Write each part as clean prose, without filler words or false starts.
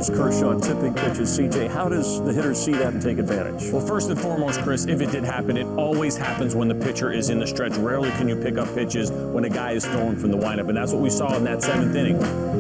As Kershaw tipping pitches, CJ, how does the hitter see that and take advantage? Well, first and foremost, Chris, if it did happen, it always happens when the pitcher is in the stretch. Rarely can you pick up pitches when a guy is throwing from the windup, and that's what we saw in that 7th inning.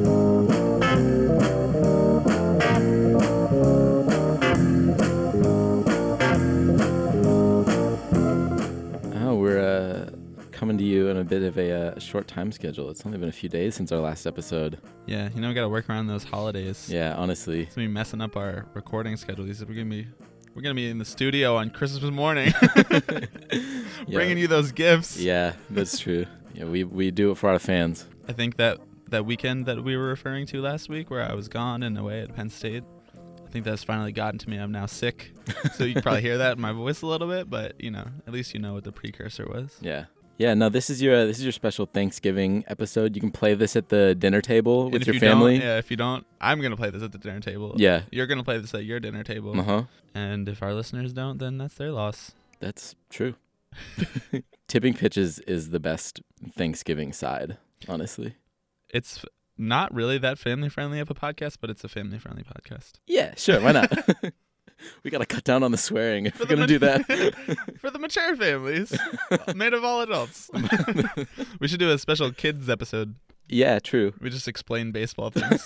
Coming to you in a bit of a short time schedule. It's only been a few days since our last episode. Yeah, we got to work around those holidays. Yeah, honestly. It's going to be messing up our recording schedule. We're going to be in the studio on Christmas morning bringing you those gifts. Yeah, that's true. Yeah, we do it for our fans. I think that weekend that we were referring to last week where I was gone and away at Penn State, I think that's finally gotten to me. I'm now sick. So you can probably hear that in my voice a little bit, but at least you know what the precursor was. Yeah. Yeah, no, this is your special Thanksgiving episode. You can play this at the dinner table with your family. If you don't, I'm going to play this at the dinner table. Yeah. You're going to play this at your dinner table. Uh-huh. And if our listeners don't, then that's their loss. That's true. Tipping pitches is the best Thanksgiving side, honestly. It's not really that family-friendly of a podcast, but it's a family-friendly podcast. Yeah, sure, why not? We got to cut down on the swearing if we're going to do that. For the mature families, made of all adults. We should do a special kids episode. Yeah, true. We just explain baseball things.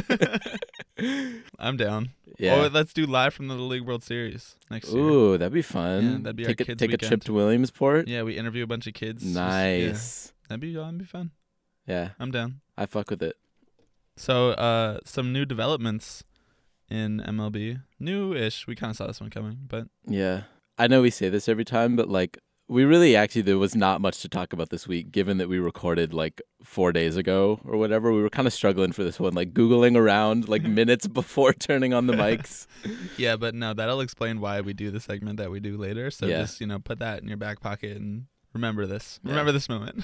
I'm down. Yeah. Or let's do live from the League World Series next year. Ooh, that'd be fun. Yeah, that'd be our kids' Take weekend. a trip to Williamsport. Yeah, we interview a bunch of kids. Nice. That'd be fun. Yeah. I'm down. I fuck with it. So, some new developments in MLB. New-ish. We kind of saw this one coming, but... Yeah. I know we say this every time, but, we really there was not much to talk about this week, given that we recorded, 4 days ago or whatever. We were kind of struggling for this one, Googling around, minutes before turning on the mics. Yeah, but no, that'll explain why we do the segment that we do later. So yeah. just, put that in your back pocket and remember this. Yeah. Remember this moment.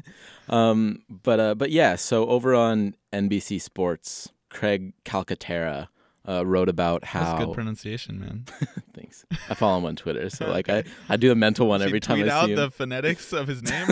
But yeah, so over on NBC Sports, Craig Calcaterra wrote about how... That's good pronunciation, man. Thanks. I follow him on Twitter, so I do a mental one every time I see him. Tweet out the phonetics of his name?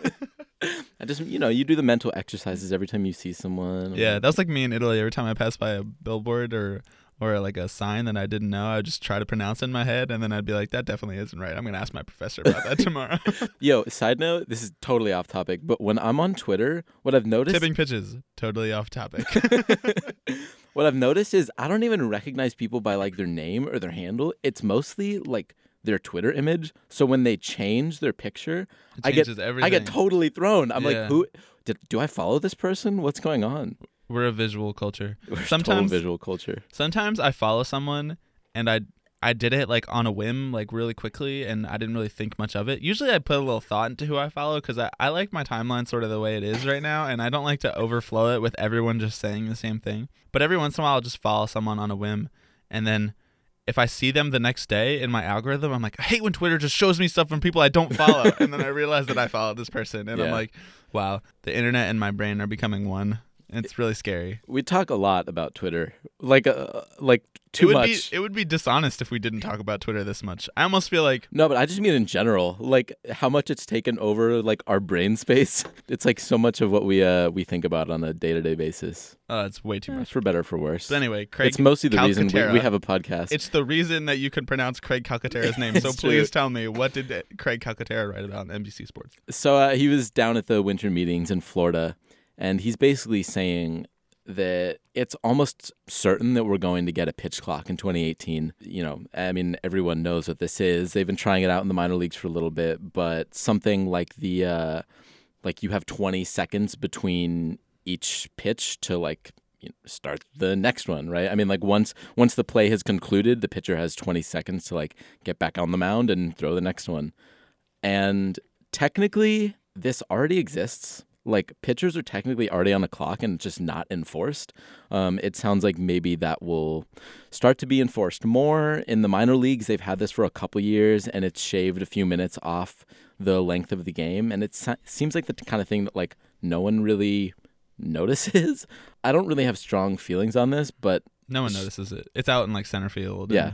I just, you do the mental exercises every time you see someone. Yeah, that was like me in Italy. Every time I passed by a billboard or a sign that I didn't know, I would just try to pronounce it in my head, and then I'd be like, that definitely isn't right. I'm going to ask my professor about that tomorrow. Yo, side note, this is totally off topic, but when I'm on Twitter, what I've noticed... Tipping pitches, totally off topic. What I've noticed is I don't even recognize people by their name or their handle. It's mostly their Twitter image. So when they change their picture, I get totally thrown. I'm like, who? Do I follow this person? What's going on? We're a visual culture. We're total visual culture. Sometimes I follow someone and I did it on a whim, really quickly, and I didn't really think much of it. Usually I put a little thought into who I follow because I like my timeline sort of the way it is right now, and I don't like to overflow it with everyone just saying the same thing. But every once in a while I'll just follow someone on a whim, and then if I see them the next day in my algorithm, I'm like, I hate when Twitter just shows me stuff from people I don't follow. And then I realize that I followed this person, and I'm like, wow, the internet and my brain are becoming one. It's really scary. We talk a lot about Twitter, too much. It would be dishonest if we didn't talk about Twitter this much. I almost feel like... No, but I just mean in general, how much it's taken over our brain space. It's so much of what we think about on a day-to-day basis. It's way too much. For better or for worse. But anyway, Craig It's mostly the reason Calcaterra. we have a podcast. It's the reason that you can pronounce Craig Calcaterra's name. So please tell me, what did Craig Calcaterra write about on NBC Sports? So he was down at the winter meetings in Florida, and he's basically saying that it's almost certain that we're going to get a pitch clock in 2018. Everyone knows what this is. They've been trying it out in the minor leagues for a little bit, but something like you have 20 seconds between each pitch to start the next one, right? Once the play has concluded, the pitcher has 20 seconds to get back on the mound and throw the next one. And technically, this already exists. Pitchers are technically already on the clock and just not enforced. It sounds like maybe that will start to be enforced more. In the minor leagues, they've had this for a couple years, and it's shaved a few minutes off the length of the game. And it seems like the kind of thing that no one really notices. I don't really have strong feelings on this, but... No one notices it. It's out in center field. Yeah.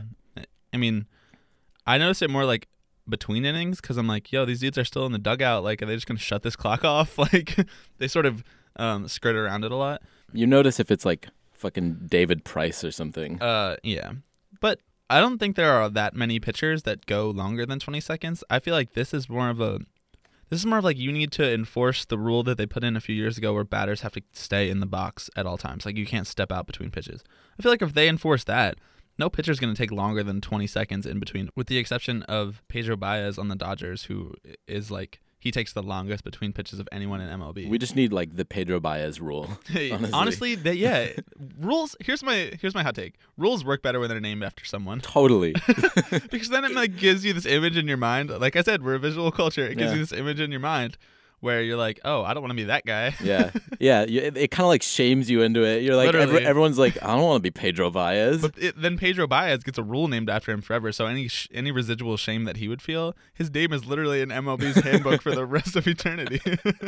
I noticed it more between innings because I'm like, yo, these dudes are still in the dugout. Are they just going to shut this clock off? They sort of skirt around it a lot. You notice if it's fucking David Price or something. Yeah. But I don't think there are that many pitchers that go longer than 20 seconds. I feel like this is more of like you need to enforce the rule that they put in a few years ago where batters have to stay in the box at all times. Like you can't step out between pitches. I feel like if they enforce that, no pitcher's going to take longer than 20 seconds in between, with the exception of Pedro Baez on the Dodgers, who is like, he takes the longest between pitches of anyone in MLB. We just need like the Pedro Baez rule. Honestly, rules. Here's my hot take. Rules work better when they're named after someone. Totally. Because then it like gives you this image in your mind. Like I said, we're a visual culture. It gives Yeah. you this image in your mind where you're like, oh, I don't want to be that guy. Yeah. It kind of like shames you into it. You're like, Literally. everyone's like, I don't want to be Pedro Baez. But then Pedro Baez gets a rule named after him forever. So any residual shame that he would feel, his name is literally in MLB's handbook for the rest of eternity.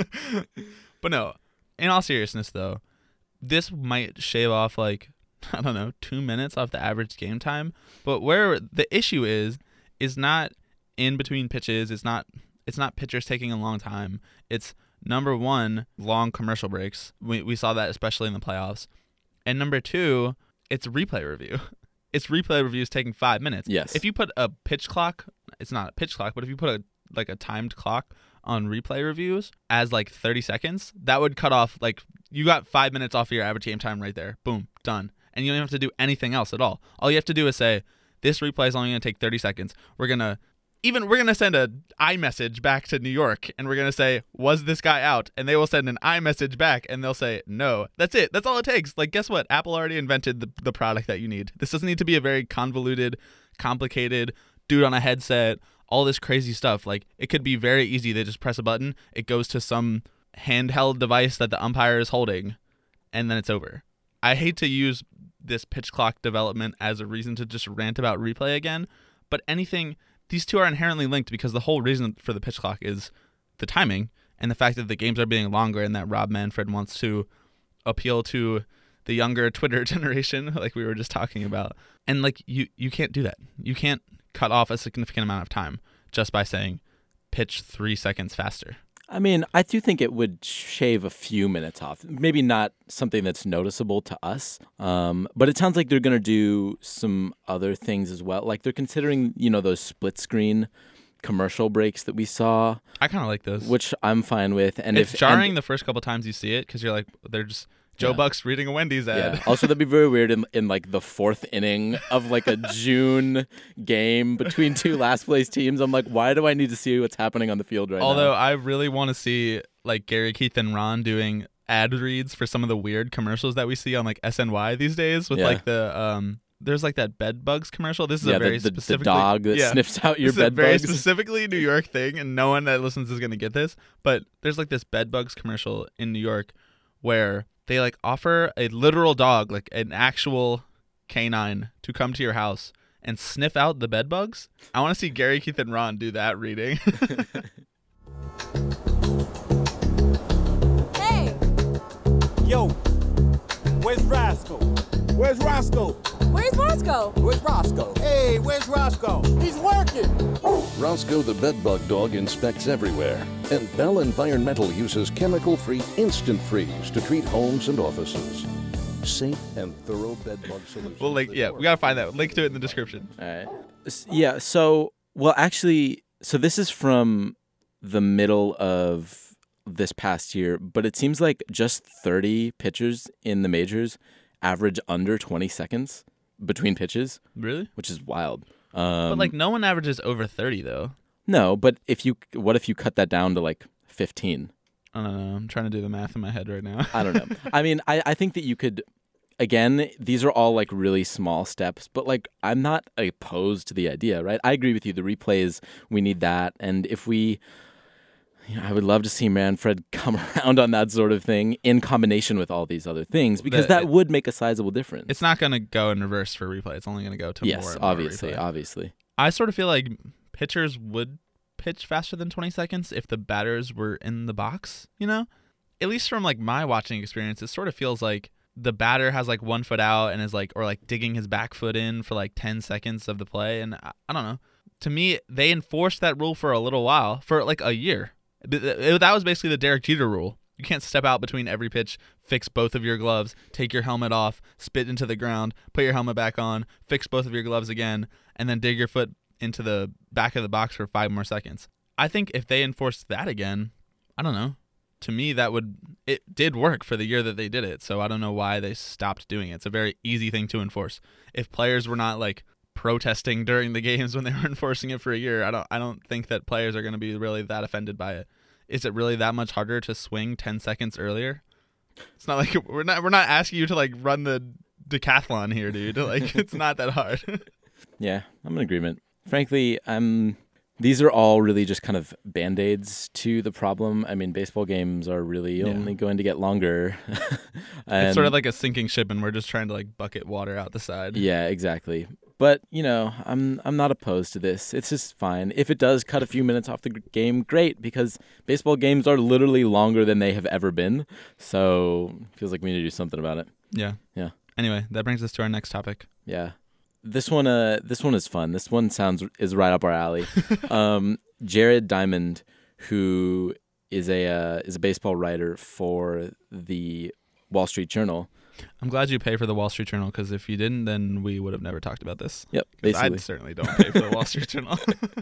But no, in all seriousness though, this might shave off like, I don't know, 2 minutes off the average game time. But where the issue is not in between pitches. It's not pitchers taking a long time. It's number one, long commercial breaks. We saw that especially in the playoffs. And number two, it's replay review. It's replay reviews taking 5 minutes. Yes. If you put a pitch clock, it's not a pitch clock, but if you put a timed clock on replay reviews as like 30 seconds, that would cut off, like, you got 5 minutes off of your average game time right there. Boom, done. And you don't have to do anything else at all. All you have to do is say, this replay is only going to take 30 seconds. We're going to send an iMessage back to New York, and we're going to say, was this guy out? And they will send an iMessage back, and they'll say, no. That's it. That's all it takes. Like, guess what? Apple already invented the product that you need. This doesn't need to be a very convoluted, complicated, dude on a headset, all this crazy stuff. Like, it could be very easy. They just press a button. It goes to some handheld device that the umpire is holding, and then it's over. I hate to use this pitch clock development as a reason to just rant about replay again, but these two are inherently linked because the whole reason for the pitch clock is the timing and the fact that the games are being longer and that Rob Manfred wants to appeal to the younger Twitter generation, like we were just talking about. And like you can't do that. You can't cut off a significant amount of time just by saying pitch 3 seconds faster. I mean, I do think it would shave a few minutes off. Maybe not something that's noticeable to us, but it sounds like they're going to do some other things as well. Like they're considering, those split screen commercial breaks that we saw. I kind of like those. Which I'm fine with. And it's jarring the first couple times you see it because you're like, they're just Joe Buck's reading a Wendy's ad. Yeah. Also, that'd be very weird in like the fourth inning of like a June game between two last place teams. I'm like, why do I need to see what's happening on the field right now? Although I really want to see like Gary, Keith, and Ron doing ad reads for some of the weird commercials that we see on like SNY these days with like the there's like that bed bugs commercial. This is a very specific the dog that sniffs out your this is bed a very bugs. Specifically New York thing, and no one that listens is going to get this. But there's like this bed bugs commercial in New York where they like offer a literal dog, like an actual canine, to come to your house and sniff out the bed bugs. I want to see Gary, Keith, and Ron do that reading. Hey! Yo, where's Roscoe? Where's Roscoe? Where's Roscoe? Where's Roscoe? Hey, where's Roscoe? He's working! Roscoe the bedbug dog inspects everywhere, and Bell Environmental uses chemical-free Instant Freeze to treat homes and offices. Safe and thorough bedbug solution. Well, we gotta find that. Link to it in the description. All right. Yeah. So this is from the middle of this past year, but it seems like just 30 pitchers in the majors average under 20 seconds between pitches. Really? Which is wild. But like no one averages over 30 though. No, but what if you cut that down to like 15? I don't know. I'm trying to do the math in my head right now. I don't know. I mean, I think that you could, again, these are all like really small steps, but like I'm not opposed to the idea, right? I agree with you. The replays, we need that. And if I would love to see Manfred come around on that sort of thing in combination with all these other things, because that would make a sizable difference. It's not going to go in reverse for replay. It's only going to go to more and more replay. Obviously. I sort of feel like pitchers would pitch faster than 20 seconds if the batters were in the box, At least from like my watching experience, it sort of feels like the batter has like 1 foot out and is like, or like digging his back foot in for like 10 seconds of the play. And I don't know. To me, they enforced that rule for a little while, for like a year. That was basically the Derek Jeter rule. You can't step out between every pitch, fix both of your gloves, take your helmet off, spit into the ground, put your helmet back on, fix both of your gloves again, and then dig your foot into the back of the box for 5 more seconds. I think if they enforced that again, I don't know. To me, it did work for the year that they did it, so I don't know why they stopped doing it. It's a very easy thing to enforce. If players were not like protesting during the games when they were enforcing it for a year, I don't think that players are going to be really that offended by it. Is it really that much harder to swing 10 seconds earlier? It's not like we're not asking you to like run the decathlon here, dude. Like it's not that hard. Yeah, I'm in agreement. Frankly, these are all really just kind of Band-Aids to the problem. I mean, baseball games are really only going to get longer. It's sort of like a sinking ship, and we're just trying to like bucket water out the side. Yeah, exactly. But, I'm not opposed to this. It's just fine. If it does cut a few minutes off the game, great, because baseball games are literally longer than they have ever been. So it feels like we need to do something about it. Yeah. Yeah. Anyway, that brings us to our next topic. Yeah. This one is fun. This one is right up our alley. Jared Diamond, who is a baseball writer for the Wall Street Journal. I'm glad you pay for the Wall Street Journal, because if you didn't, then we would have never talked about this. Yep, basically. I certainly don't pay for the Wall Street Journal.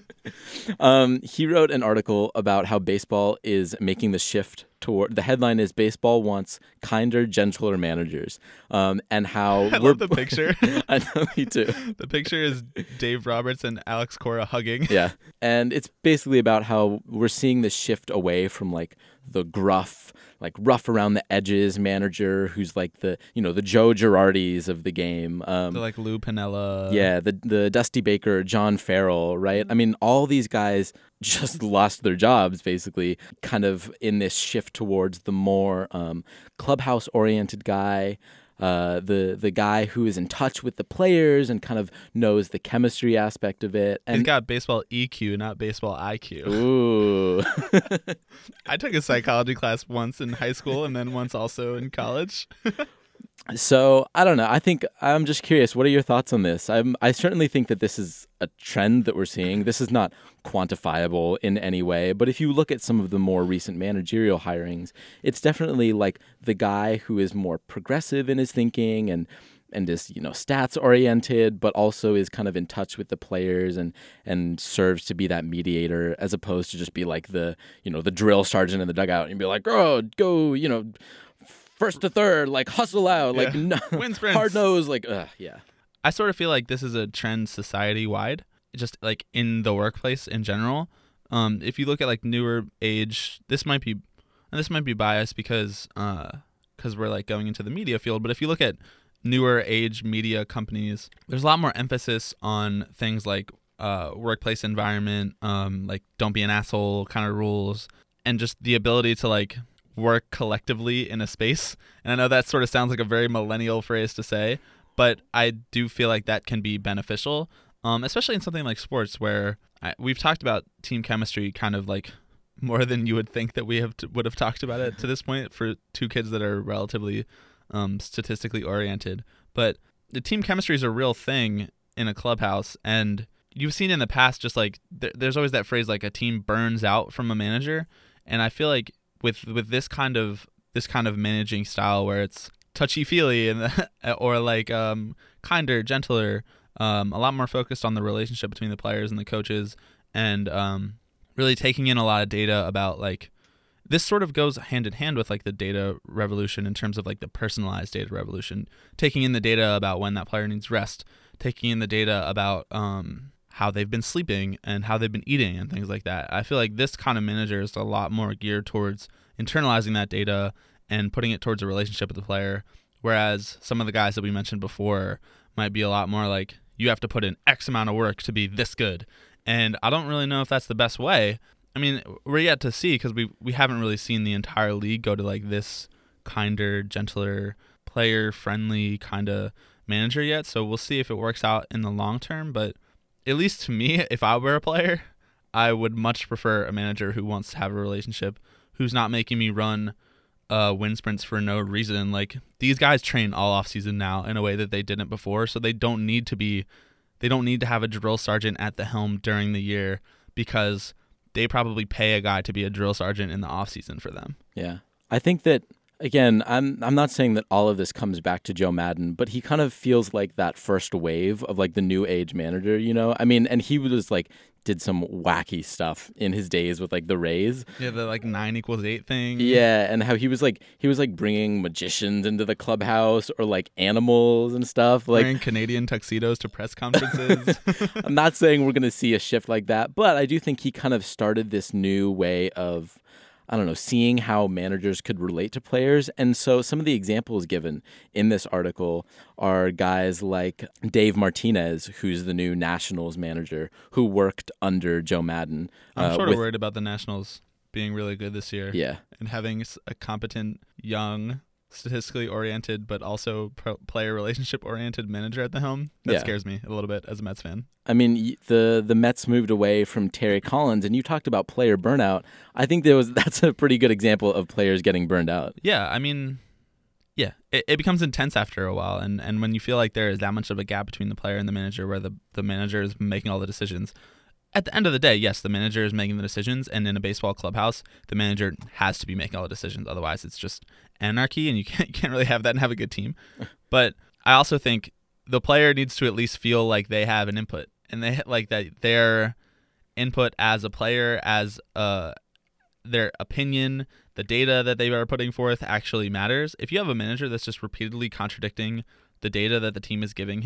He wrote an article about how baseball is making the shift toward. The headline is "Baseball wants kinder, gentler managers," and how I love the picture. I know, me too. The picture is Dave Roberts and Alex Cora hugging. Yeah, and it's basically about how we're seeing this shift away from like the gruff, like rough around the edges manager who's like the Joe Girardis of the game. Like Lou Piniella. Yeah, the Dusty Baker, John Farrell, right? I mean, all these guys just lost their jobs basically, kind of in this shift towards the more clubhouse-oriented guy. The guy who is in touch with the players and kind of knows the chemistry aspect of it. And he's got baseball EQ, not baseball IQ. Ooh. I took a psychology class once in high school and then once also in college. So, I don't know. I'm just curious. What are your thoughts on this? I certainly think that this is a trend that we're seeing. This is not quantifiable in any way, but if you look at some of the more recent managerial hirings, it's definitely like the guy who is more progressive in his thinking and is, stats oriented, but also is kind of in touch with the players and serves to be that mediator, as opposed to just be like the drill sergeant in the dugout and be like, oh, go, first to third, like hustle out, like win sprints, hard nose, like yeah. I sort of feel like this is a trend society wide, just like in the workplace in general. If you look at like newer age, this might be biased because we're like going into the media field. But if you look at newer age media companies, there's a lot more emphasis on things like workplace environment, like don't be an asshole kind of rules, and just the ability to like work collectively in a space. And I know that sort of sounds like a very millennial phrase to say, but I do feel like that can be beneficial, especially in something like sports where we've talked about team chemistry kind of like more than you would think that we would have talked about it to this point for two kids that are relatively statistically oriented. But the team chemistry is a real thing in a clubhouse, and you've seen in the past just like there's always that phrase like a team burns out from a manager, and I feel like with this kind of managing style where it's touchy-feely and or like kinder, gentler, a lot more focused on the relationship between the players and the coaches, and really taking in a lot of data about like this sort of goes hand in hand with like the data revolution in terms of like the personalized data revolution, taking in the data about when that player needs rest, taking in the data about how they've been sleeping and how they've been eating and things like that. I feel like this kind of manager is a lot more geared towards internalizing that data and putting it towards a relationship with the player, whereas some of the guys that we mentioned before might be a lot more like, you have to put in X amount of work to be this good. And I don't really know if that's the best way. I mean, we're yet to see, because we haven't really seen the entire league go to like this kinder, gentler, player-friendly kind of manager yet. So we'll see if it works out in the long term, but at least to me, if I were a player, I would much prefer a manager who wants to have a relationship, who's not making me run wind sprints for no reason. Like, these guys train all off season now in a way that they didn't before, so they don't need to have a drill sergeant at the helm during the year, because they probably pay a guy to be a drill sergeant in the off season for them. Yeah. I think that, again, I'm not saying that all of this comes back to Joe Madden, but he kind of feels like that first wave of like the new age manager, you know? I mean, and he was like did some wacky stuff in his days with like the Rays. Yeah, the like 9=8 thing. Yeah, and how he was like bringing magicians into the clubhouse or like animals and stuff. Like wearing Canadian tuxedos to press conferences. I'm not saying we're going to see a shift like that, but I do think he kind of started this new way of, I don't know, seeing how managers could relate to players. And so some of the examples given in this article are guys like Dave Martinez, who's the new Nationals manager, who worked under Joe Madden. I'm sort of worried about the Nationals being really good this year. Yeah. And having a competent, young, statistically oriented, but also player relationship oriented manager at the helm. That scares me a little bit as a Mets fan. I mean, the Mets moved away from Terry Collins, and you talked about player burnout. I think that's a pretty good example of players getting burned out. Yeah, I mean, yeah, it becomes intense after a while, and when you feel like there is that much of a gap between the player and the manager, where the manager is making all the decisions. At the end of the day, yes, the manager is making the decisions, and in a baseball clubhouse, the manager has to be making all the decisions. Otherwise, it's just anarchy, and you can't really have that and have a good team. But I also think the player needs to at least feel like they have an input, and they like that their input as a player, as their opinion, the data that they are putting forth actually matters. If you have a manager that's just repeatedly contradicting the data that the team is giving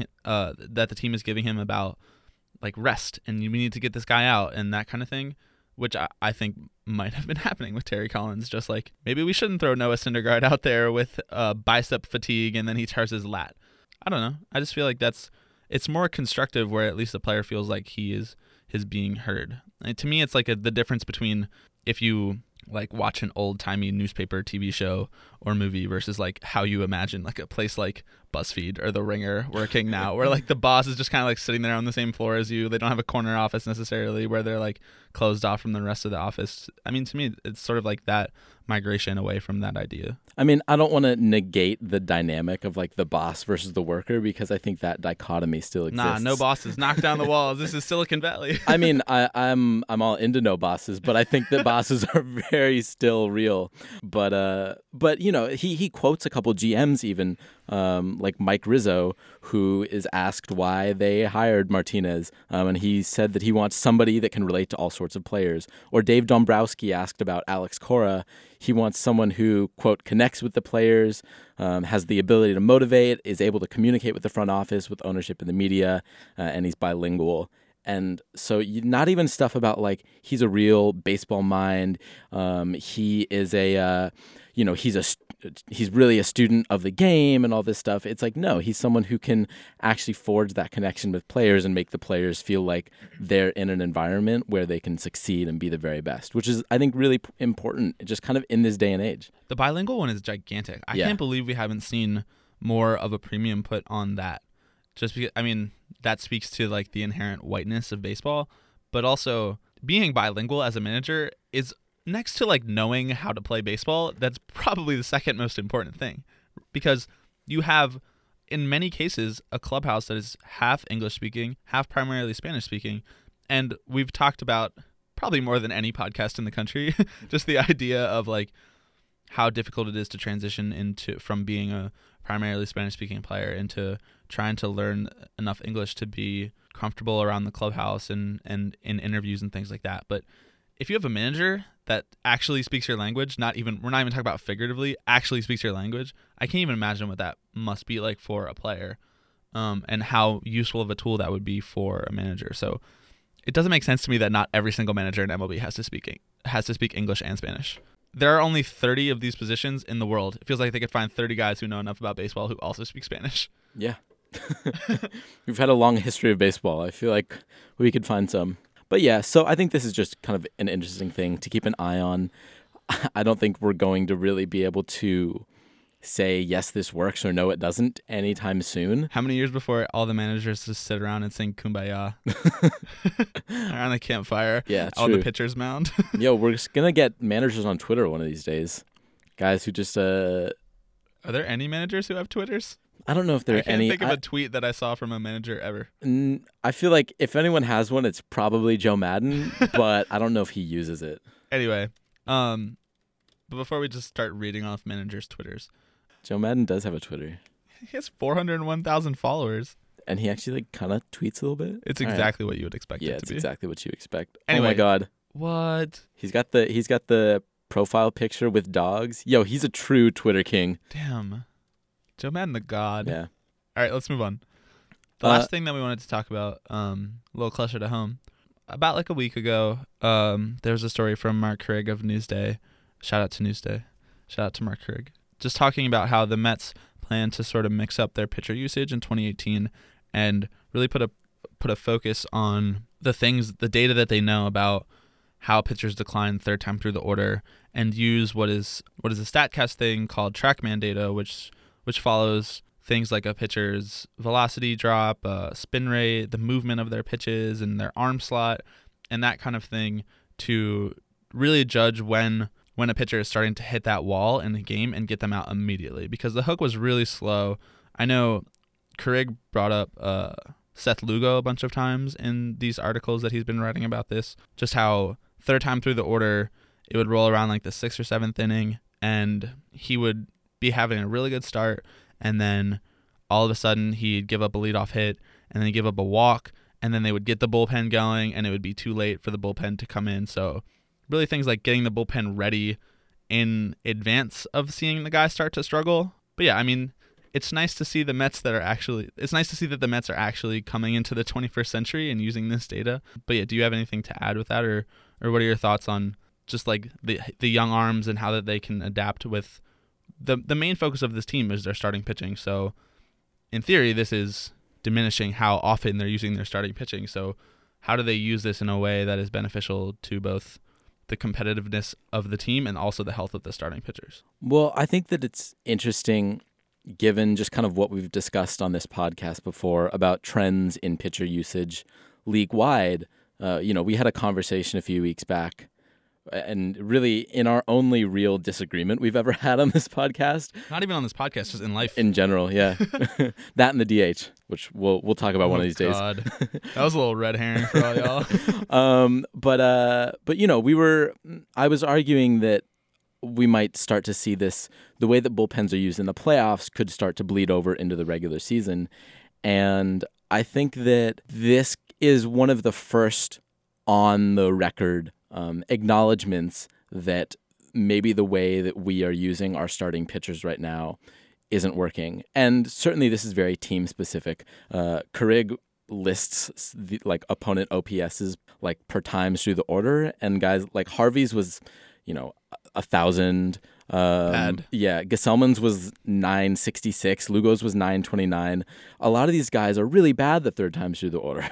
him about like rest and we need to get this guy out and that kind of thing, which I think might have been happening with Terry Collins. Just like maybe we shouldn't throw Noah Syndergaard out there with bicep fatigue and then he tears his lat. I don't know. I just feel like it's more constructive where at least the player feels like he is being heard. And to me, it's like the difference between if you like watch an old timey newspaper, TV show, or movie versus like how you imagine like a place like BuzzFeed or The Ringer working now, where like the boss is just kind of like sitting there on the same floor as you. They don't have a corner office necessarily where they're like closed off from the rest of the office. I mean, to me, it's sort of like that migration away from that idea. I mean, I don't want to negate the dynamic of like the boss versus the worker because I think that dichotomy still exists. Nah, no bosses. Knock down the walls. This is Silicon Valley. I mean, I'm all into no bosses, but I think that bosses are very still real. But you know, he quotes a couple GMs even, like Mike Rizzo, who is asked why they hired Martinez, and he said that he wants somebody that can relate to all sorts of players. Or Dave Dombrowski asked about Alex Cora. He wants someone who, quote, connects with the players, has the ability to motivate, is able to communicate with the front office, with ownership in the media, and he's bilingual. And so not even stuff about like he's a real baseball mind. He is he's really a student of the game and all this stuff. It's like, no, he's someone who can actually forge that connection with players and make the players feel like they're in an environment where they can succeed and be the very best, which is, I think, really important just kind of in this day and age. The bilingual one is gigantic. I can't believe we haven't seen more of a premium put on that. Just because, I mean, that speaks to like the inherent whiteness of baseball, but also being bilingual as a manager is next to like knowing how to play baseball. That's probably the second most important thing, because you have in many cases a clubhouse that is half English speaking, half primarily Spanish speaking. And we've talked about probably more than any podcast in the country, just the idea of like how difficult it is to transition from being a primarily Spanish speaking player into trying to learn enough English to be comfortable around the clubhouse and in interviews and things like that. But if you have a manager that actually speaks your language, we're not even talking about figuratively, actually speaks your language, I can't even imagine what that must be like for a player, and how useful of a tool that would be for a manager. So it doesn't make sense to me that not every single manager in MLB has to speak English and Spanish. There are only 30 of these positions in the world. It feels like they could find 30 guys who know enough about baseball who also speak Spanish. Yeah. We've had a long history of baseball. I feel like we could find some. But yeah, so I think this is just kind of an interesting thing to keep an eye on. I don't think we're going to really be able to say, yes, this works, or no, it doesn't anytime soon. How many years before all the managers just sit around and sing Kumbaya around the campfire? Yeah, on the pitcher's mound. Yo, we're just going to get managers on Twitter one of these days. Guys who just... Are there any managers who have Twitters? I don't know if there are any. I can't think of a tweet that I saw from a manager ever. I feel like if anyone has one, it's probably Joe Madden, but I don't know if he uses it. Anyway, But before we just start reading off managers' Twitters, Joe Madden does have a Twitter. he has 401,000 followers. And he actually like kind of tweets a little bit. It's All right. exactly what you would expect Yeah, it to it's be. exactly what you expect. Anyway. Oh my God. What? He's got the profile picture with dogs. Yo, he's a true Twitter king. Damn. Joe Madden the god. Yeah. All right, let's move on. The last thing that we wanted to talk about, a little closer to home. About like a week ago, there was a story from Mark Krigg of Newsday. Shout out to Newsday. Shout out to Mark Krigg. Just talking about how the Mets plan to sort of mix up their pitcher usage in 2018 and really put a focus on the data that they know about how pitchers decline third time through the order, and use what is a StatCast thing called TrackMan data, which follows things like a pitcher's velocity drop, spin rate, the movement of their pitches and their arm slot, and that kind of thing to really judge when a pitcher is starting to hit that wall in the game and get them out immediately, because the hook was really slow. I know Krigg brought up Seth Lugo a bunch of times in these articles that he's been writing about this, just how third time through the order, it would roll around like the 6th or 7th inning, and he would be having a really good start, and then all of a sudden he'd give up a leadoff hit, and then he'd give up a walk, and then they would get the bullpen going, and it would be too late for the bullpen to come in. So really things like getting the bullpen ready in advance of seeing the guy start to struggle. But yeah, I mean, it's nice to see the Mets it's nice to see that the Mets are actually coming into the 21st century and using this data. But yeah, do you have anything to add with that, or what are your thoughts on just like the young arms and how that they can adapt with the main focus of this team is their starting pitching. So in theory, this is diminishing how often they're using their starting pitching. So how do they use this in a way that is beneficial to both the competitiveness of the team and also the health of the starting pitchers? Well, I think that it's interesting, given just kind of what we've discussed on this podcast before about trends in pitcher usage league-wide. We had a conversation a few weeks back, and really in our only real disagreement we've ever had on this podcast. Not even on this podcast, just in life. In general, yeah. That and the DH, which we'll talk about one of these days. That was a little red herring for all y'all. But I was arguing that we might start to see this, the way that bullpens are used in the playoffs could start to bleed over into the regular season. And I think that this is one of the first on the record acknowledgments that maybe the way that we are using our starting pitchers right now isn't working. And certainly this is very team specific. Krigg lists the opponent OPSs per times through the order, and guys like Harvey's was 1,000. Bad. Yeah, Gesellman's was 966. Lugo's was 929. A lot of these guys are really bad the third times through the order.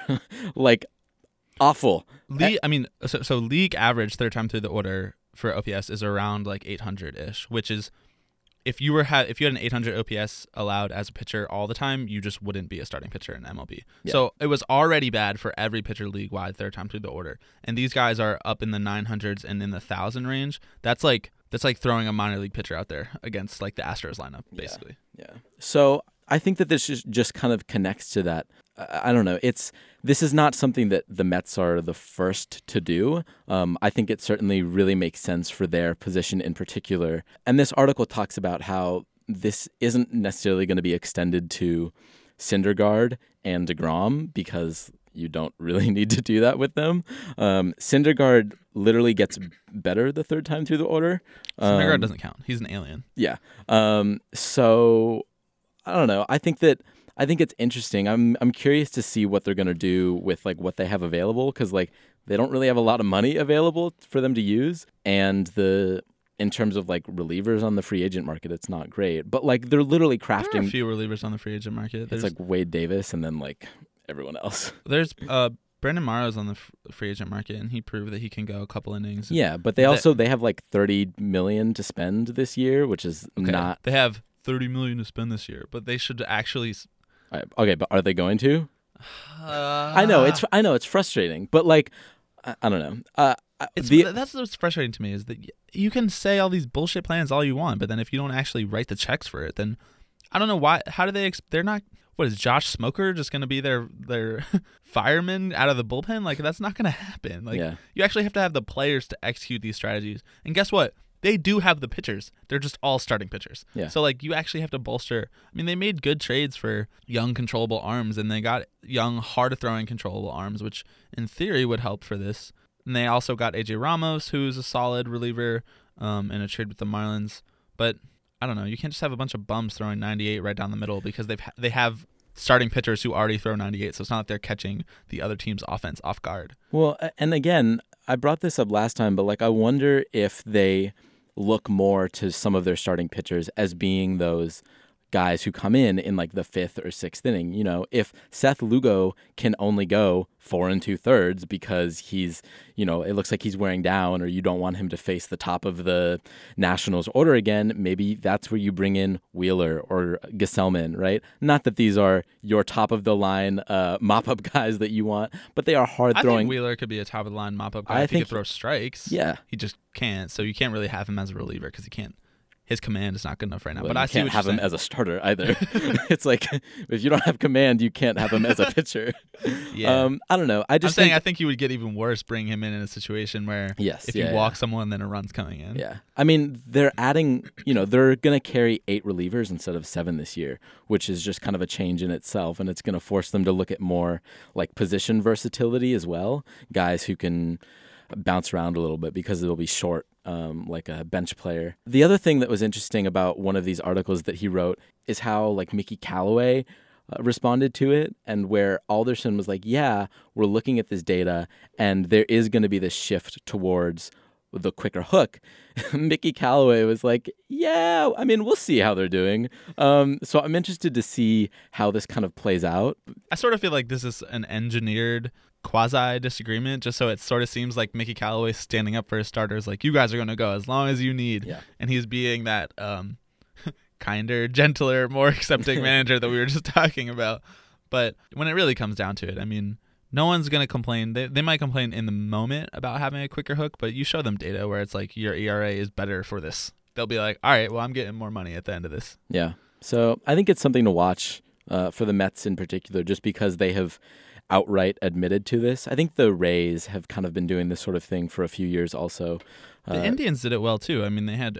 Awful. So league average third time through the order for OPS is around 800-ish, which is if you had an 800 OPS allowed as a pitcher all the time, you just wouldn't be a starting pitcher in MLB. Yeah. So it was already bad for every pitcher league-wide third time through the order. And these guys are up in the 900s and in the 1,000 range. That's like throwing a minor league pitcher out there against the Astros lineup, basically. Yeah. So I think that this just kind of connects to that. I don't know. This is not something that the Mets are the first to do. I think it certainly really makes sense for their position in particular. And this article talks about how this isn't necessarily going to be extended to Syndergaard and DeGrom because you don't really need to do that with them. Syndergaard literally gets better the third time through the order. Syndergaard doesn't count. He's an alien. Yeah. So I don't know. I think it's interesting. I'm curious to see what they're going to do with what they have available, because they don't really have a lot of money available for them to use, and in terms of relievers on the free agent market, it's not great. But they're literally crafting. There are a few relievers on the free agent market. It's Wade Davis and then everyone else. There's Brandon Morrow's on the free agent market, and he proved that he can go a couple innings. Yeah, but they have $30 million to spend this year, which is not. They have $30 million to spend this year, but they should actually. Okay, but are they going to? I know it's frustrating, but I don't know. That's what's frustrating to me is that you can say all these bullshit plans all you want, but then if you don't actually write the checks for it, then I don't know why. How do they? They're not. What is Josh Smoker just going to be their fireman out of the bullpen? That's not going to happen. You actually have to have the players to execute these strategies. And guess what? they do have the pitchers. They're just all starting pitchers. Yeah. So, like, you actually have to bolster. I mean, they made good trades for young, controllable arms, and they got young, hard-throwing, controllable arms, which in theory would help for this. And they also got A.J. Ramos, who's a solid reliever in a trade with the Marlins. But I don't know. You can't just have a bunch of bums throwing 98 right down the middle because they have starting pitchers who already throw 98, so it's not like they're catching the other team's offense off guard. Well, and again, I brought this up last time, but like I wonder if they look more to some of their starting pitchers as being those guys who come in like the 5th or 6th inning. You know, if Seth Lugo can only go 4 2/3 because he's, you know, it looks like he's wearing down, or you don't want him to face the top of the Nationals order again, maybe that's where you bring in Wheeler or Gesellman, right? Not that these are your top of the line mop-up guys that you want, but they are hard throwing. I think Wheeler could be a top of the line mop-up guy if he could throw strikes. Yeah. He just can't, so you can't really have him as a reliever because he can't. His command is not good enough right now. Well, but I can't have him as a starter either. It's like if you don't have command, you can't have him as a pitcher. Yeah. I don't know. I think you would get even worse bringing him in a situation where if you walk someone, then a run's coming in. Yeah. I mean, they're adding, you know, they're going to carry 8 relievers instead of 7 this year, which is just kind of a change in itself. And it's going to force them to look at more like position versatility as well. Guys who can bounce around a little bit because it'll be short. Like a bench player. The other thing that was interesting about one of these articles that he wrote is how like Mickey Callaway responded to it, and where Alderson was like, yeah, we're looking at this data and there is going to be this shift towards the quicker hook. Mickey Callaway was like, yeah, I mean, we'll see how they're doing. So I'm interested to see how this kind of plays out. I sort of feel like this is an engineered quasi-disagreement, just so it sort of seems like Mickey Callaway standing up for his starters, like, you guys are going to go as long as you need. Yeah. And he's being that kinder, gentler, more accepting manager that we were just talking about. But when it really comes down to it, I mean, no one's going to complain. They might complain in the moment about having a quicker hook, but you show them data where it's like, your ERA is better for this. They'll be like, all right, well, I'm getting more money at the end of this. Yeah. So I think it's something to watch for the Mets in particular, just because they have outright admitted to this. I think the Rays have kind of been doing this sort of thing for a few years also. The Indians did it well too. I mean, they had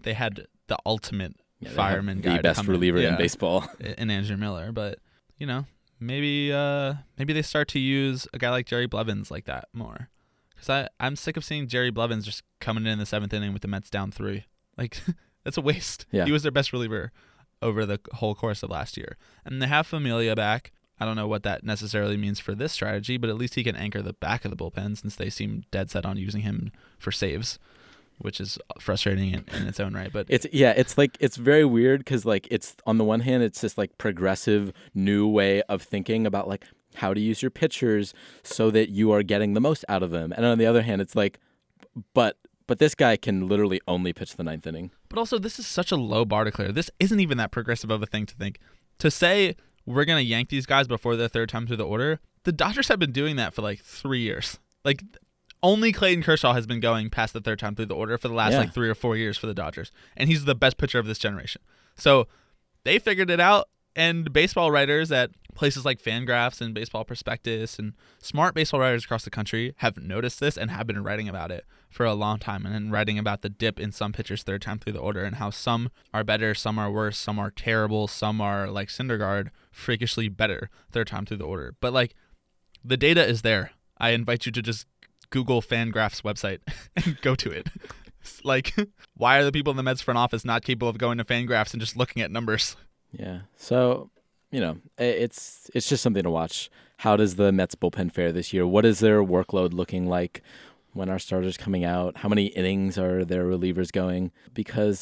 the ultimate fireman guy, the best reliever in baseball, in Andrew Miller. But you know, maybe they start to use a guy like Jerry Blevins like that more. Because I'm sick of seeing Jerry Blevins just coming in the 7th inning with the Mets down 3. Like, that's a waste. Yeah. He was their best reliever over the whole course of last year. And they have Familia back. I don't know what that necessarily means for this strategy, but at least he can anchor the back of the bullpen since they seem dead set on using him for saves, which is frustrating in its own right. But it's very weird because like it's on the one hand it's this like progressive new way of thinking about like how to use your pitchers so that you are getting the most out of them, and on the other hand it's like, but this guy can literally only pitch the 9th inning. But also, this is such a low bar to clear. This isn't even that progressive of a thing to think. To say we're going to yank these guys before the 3rd time through the order, the Dodgers have been doing that for like 3 years. Like, only Clayton Kershaw has been going past the 3rd time through the order for the last like 3 or 4 years for the Dodgers. And he's the best pitcher of this generation. So they figured it out. And baseball writers at places like Fangraphs and Baseball Prospectus and smart baseball writers across the country have noticed this and have been writing about it for a long time, and then writing about the dip in some pitchers 3rd time through the order and how some are better, some are worse, some are terrible, some are like Syndergaard, freakishly better 3rd time through the order. But like, the data is there. I invite you to just Google Fangraphs website and go to it. Like, why are the people in the Mets front office not capable of going to Fangraphs and just looking at numbers? Yeah. So, you know, it's just something to watch. How does the Mets bullpen fare this year? What is their workload looking like? When are starters coming out? How many innings are their relievers going? Because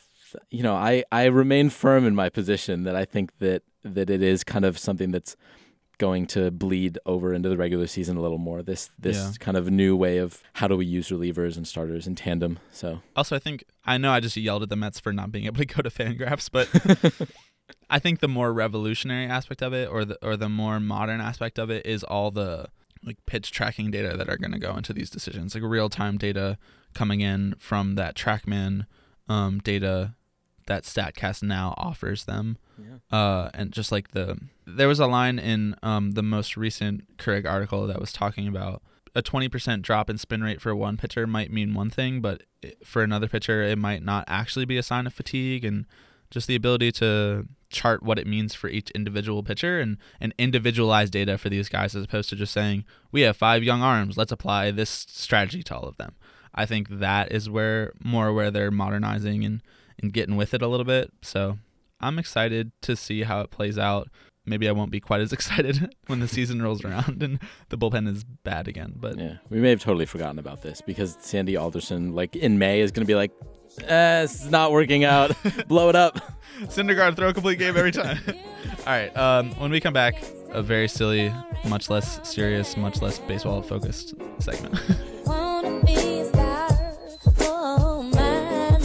I remain firm in my position that I think that it is kind of something that's going to bleed over into the regular season a little more. This kind of new way of how do we use relievers and starters in tandem. So also, I know I just yelled at the Mets for not being able to go to Fangraphs, but I think the more revolutionary aspect of it, or the more modern aspect of it, is all the like pitch tracking data that are going to go into these decisions, like real-time data coming in from that TrackMan data that StatCast now offers them. Yeah. And just like there was a line in the most recent Craig article that was talking about a 20% drop in spin rate for one pitcher might mean one thing, but for another pitcher, it might not actually be a sign of fatigue. And just the ability to chart what it means for each individual pitcher and individualize data for these guys, as opposed to just saying, we have 5 young arms, let's apply this strategy to all of them. I think that is where they're modernizing and getting with it a little bit. So I'm excited to see how it plays out. Maybe I won't be quite as excited when the season rolls around and the bullpen is bad again. But yeah, we may have totally forgotten about this because Sandy Alderson, like in May, is going to be like, it's not working out. Blow it up. Syndergaard, throw a complete game every time. All right. When we come back, a very silly, much less serious, much less baseball-focused segment. Wanna be a star. Oh, my,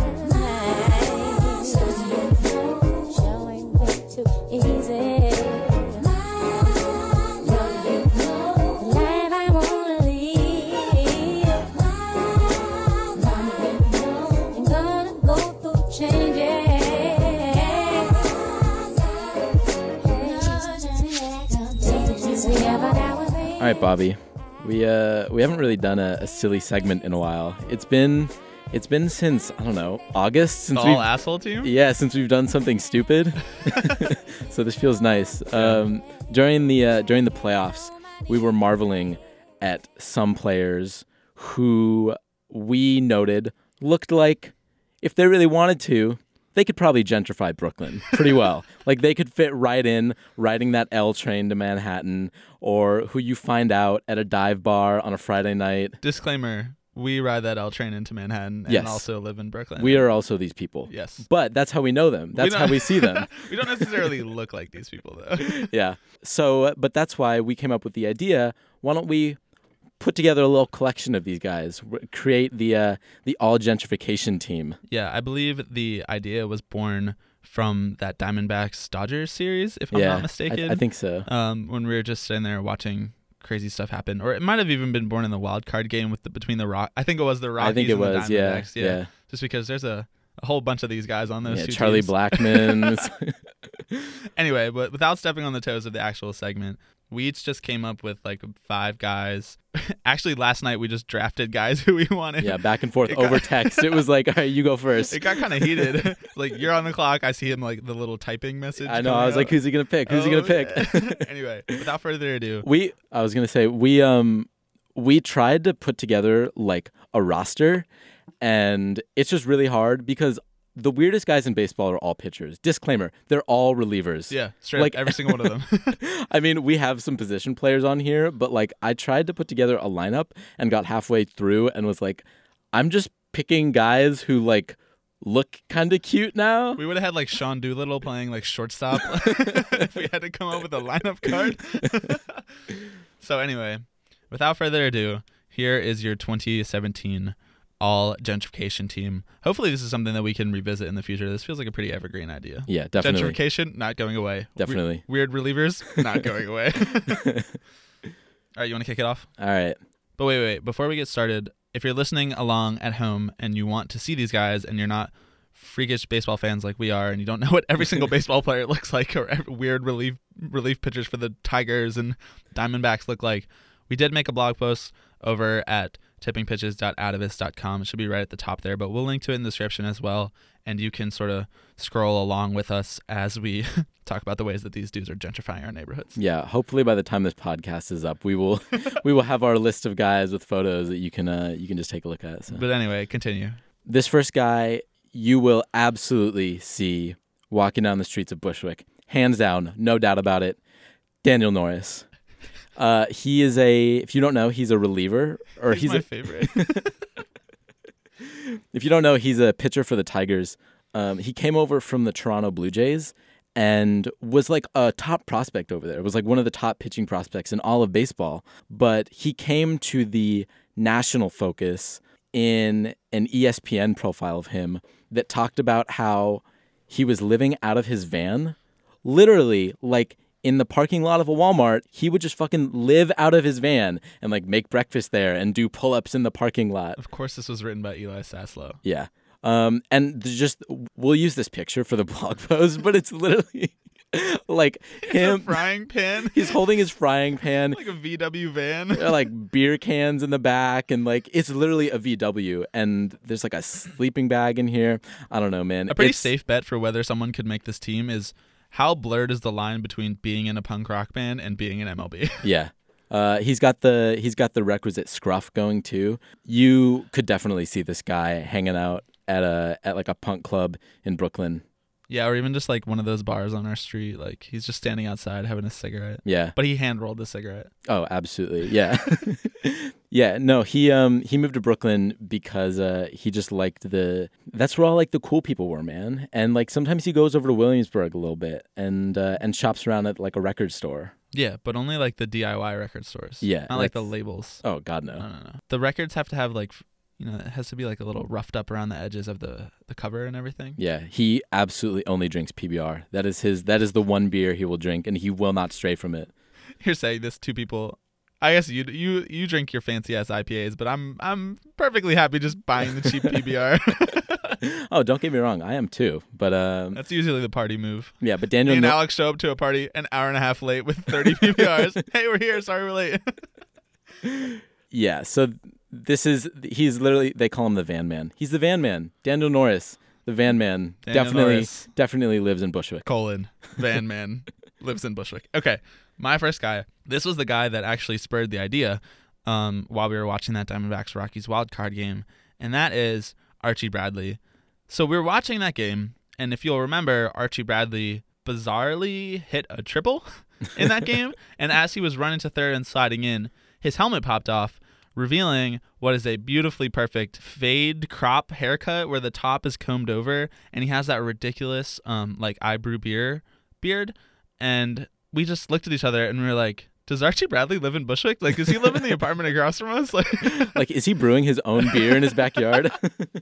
showing way too easy. Life I wanna lead. I'm gonna go through changes. All right, Bobby. We haven't really done a silly segment in a while. It's been since, I don't know, August since All asshole team? Yeah, since we've done something stupid. So this feels nice. During the playoffs, we were marveling at some players who we noted looked like if they really wanted to, they could probably gentrify Brooklyn pretty well. Like they could fit right in riding that L train to Manhattan, or who you find out at a dive bar on a Friday night. Disclaimer, we ride that L train into Manhattan and Yes. also live in Brooklyn. We are also these people. Yes. But that's how we know them. That's how we see them. We don't necessarily look like these people, though. Yeah. So, but that's why we came up with the idea. Why don't we put together a little collection of these guys, create the all gentrification team? Yeah, I believe the idea was born from that Diamondbacks Dodgers series, if I'm not mistaken. I think so. When we were just sitting there watching crazy stuff happen, or it might have even been born in the wild card game with between the Rock. I think it was the Rockies. I think it and was. the Diamondbacks. Yeah. Just because there's a whole bunch of these guys on those two Charlie teams. Blackmon. Anyway, but without stepping on the toes of the actual segment, we each just came up with like 5 guys. Actually, last night we just drafted guys who we wanted. Yeah, back and forth over text. It was like, all right, you go first. It got kind of heated. Like, you're on the clock. I see him like the little typing message. I know. I was like, who's he gonna pick? Who's he gonna pick? Anyway, without further ado, I was gonna say we tried to put together like a roster, and it's just really hard because the weirdest guys in baseball are all pitchers. Disclaimer, they're all relievers. yeah, straight Like up, every single one of them. I mean, we have some position players on here, but like I tried to put together a lineup and got halfway through and was like, I'm just picking guys who like look kind of cute now. We would have had like Sean Doolittle playing like shortstop if we had to come up with a lineup card. So anyway, without further ado, here is your 2017 all gentrification team. Hopefully this is something that we can revisit in the future. This feels like a pretty evergreen idea. Yeah, definitely. Gentrification, not going away. Definitely. Weird relievers, not going away. All right, you want to kick it off? All right. But wait. Before we get started, if you're listening along at home and you want to see these guys and you're not freakish baseball fans like we are and you don't know what every single baseball player looks like or weird relief pitchers for the Tigers and Diamondbacks look like, we did make a blog post over at tippingpitches.atavist.com. It should be right at the top there, but we'll link to it in the description as well, and you can sort of scroll along with us as we talk about the ways that these dudes are gentrifying our neighborhoods. Yeah, hopefully by the time this podcast is up, we will have our list of guys with photos that you can just take a look at. So. But anyway, continue. This first guy you will absolutely see walking down the streets of Bushwick. Hands down, no doubt about it. Daniel Norris. He is if you don't know, he's a reliever. Or he's my favorite. If you don't know, he's a pitcher for the Tigers. He came over from the Toronto Blue Jays and was like a top prospect over there. It was like one of the top pitching prospects in all of baseball. But he came to the national focus in an ESPN profile of him that talked about how he was living out of his van. Literally, like, in the parking lot of a Walmart, he would just fucking live out of his van and like make breakfast there and do pull-ups in the parking lot. Of course, this was written by Eli Saslow. Yeah. And we'll use this picture for the blog post, but it's literally Like It's a him, frying pan. he's holding his frying pan. Like a VW van. Like beer cans in the back, and like it's literally a VW, and there's like a sleeping bag in here. I don't know, man. A pretty It's- safe bet for whether someone could make this team is how blurred is the line between being in a punk rock band and being in MLB. Yeah. He's got the requisite scruff going too. You could definitely see this guy hanging out at like a punk club in Brooklyn. Yeah, or even just like one of those bars on our street. Like he's just standing outside having a cigarette. Yeah. But he hand rolled the cigarette. Oh, absolutely. Yeah. Yeah. No, he moved to Brooklyn because he just liked that's where all like the cool people were, man. And like sometimes he goes over to Williamsburg a little bit and shops around at like a record store. Yeah, but only like the DIY record stores. Yeah, Not like the labels. Oh God, no. No. The records have to have like, it has to be like a little roughed up around the edges of the cover and everything. Yeah, he absolutely only drinks PBR. That is the one beer he will drink, and he will not stray from it. You're saying this to people. I guess you drink your fancy ass IPAs, but I'm perfectly happy just buying the cheap PBR. Oh, don't get me wrong, I am too. But That's usually the party move. yeah, but Me Daniel and Alex show up to a party an hour and a half late with 30 PBRs. Hey, we're here. Sorry we're late. Yeah, so he's literally, they call him the Van Man. He's the Van Man. Daniel Norris, the Van Man, Daniel Norris. definitely lives in Bushwick. Van Man lives in Bushwick. Okay, my first guy. This was the guy that actually spurred the idea while we were watching that Diamondbacks Rockies wild card game, and that is Archie Bradley. So we were watching that game, and if you'll remember, Archie Bradley bizarrely hit a triple in that game, and as he was running to third and sliding in, his helmet popped off, revealing what is a beautifully perfect fade crop haircut where the top is combed over, and he has that ridiculous like eyebrow beard, and we just looked at each other and we were like, does Archie Bradley live in Bushwick? Like, does he live in the apartment across from us? Like, is he brewing his own beer in his backyard?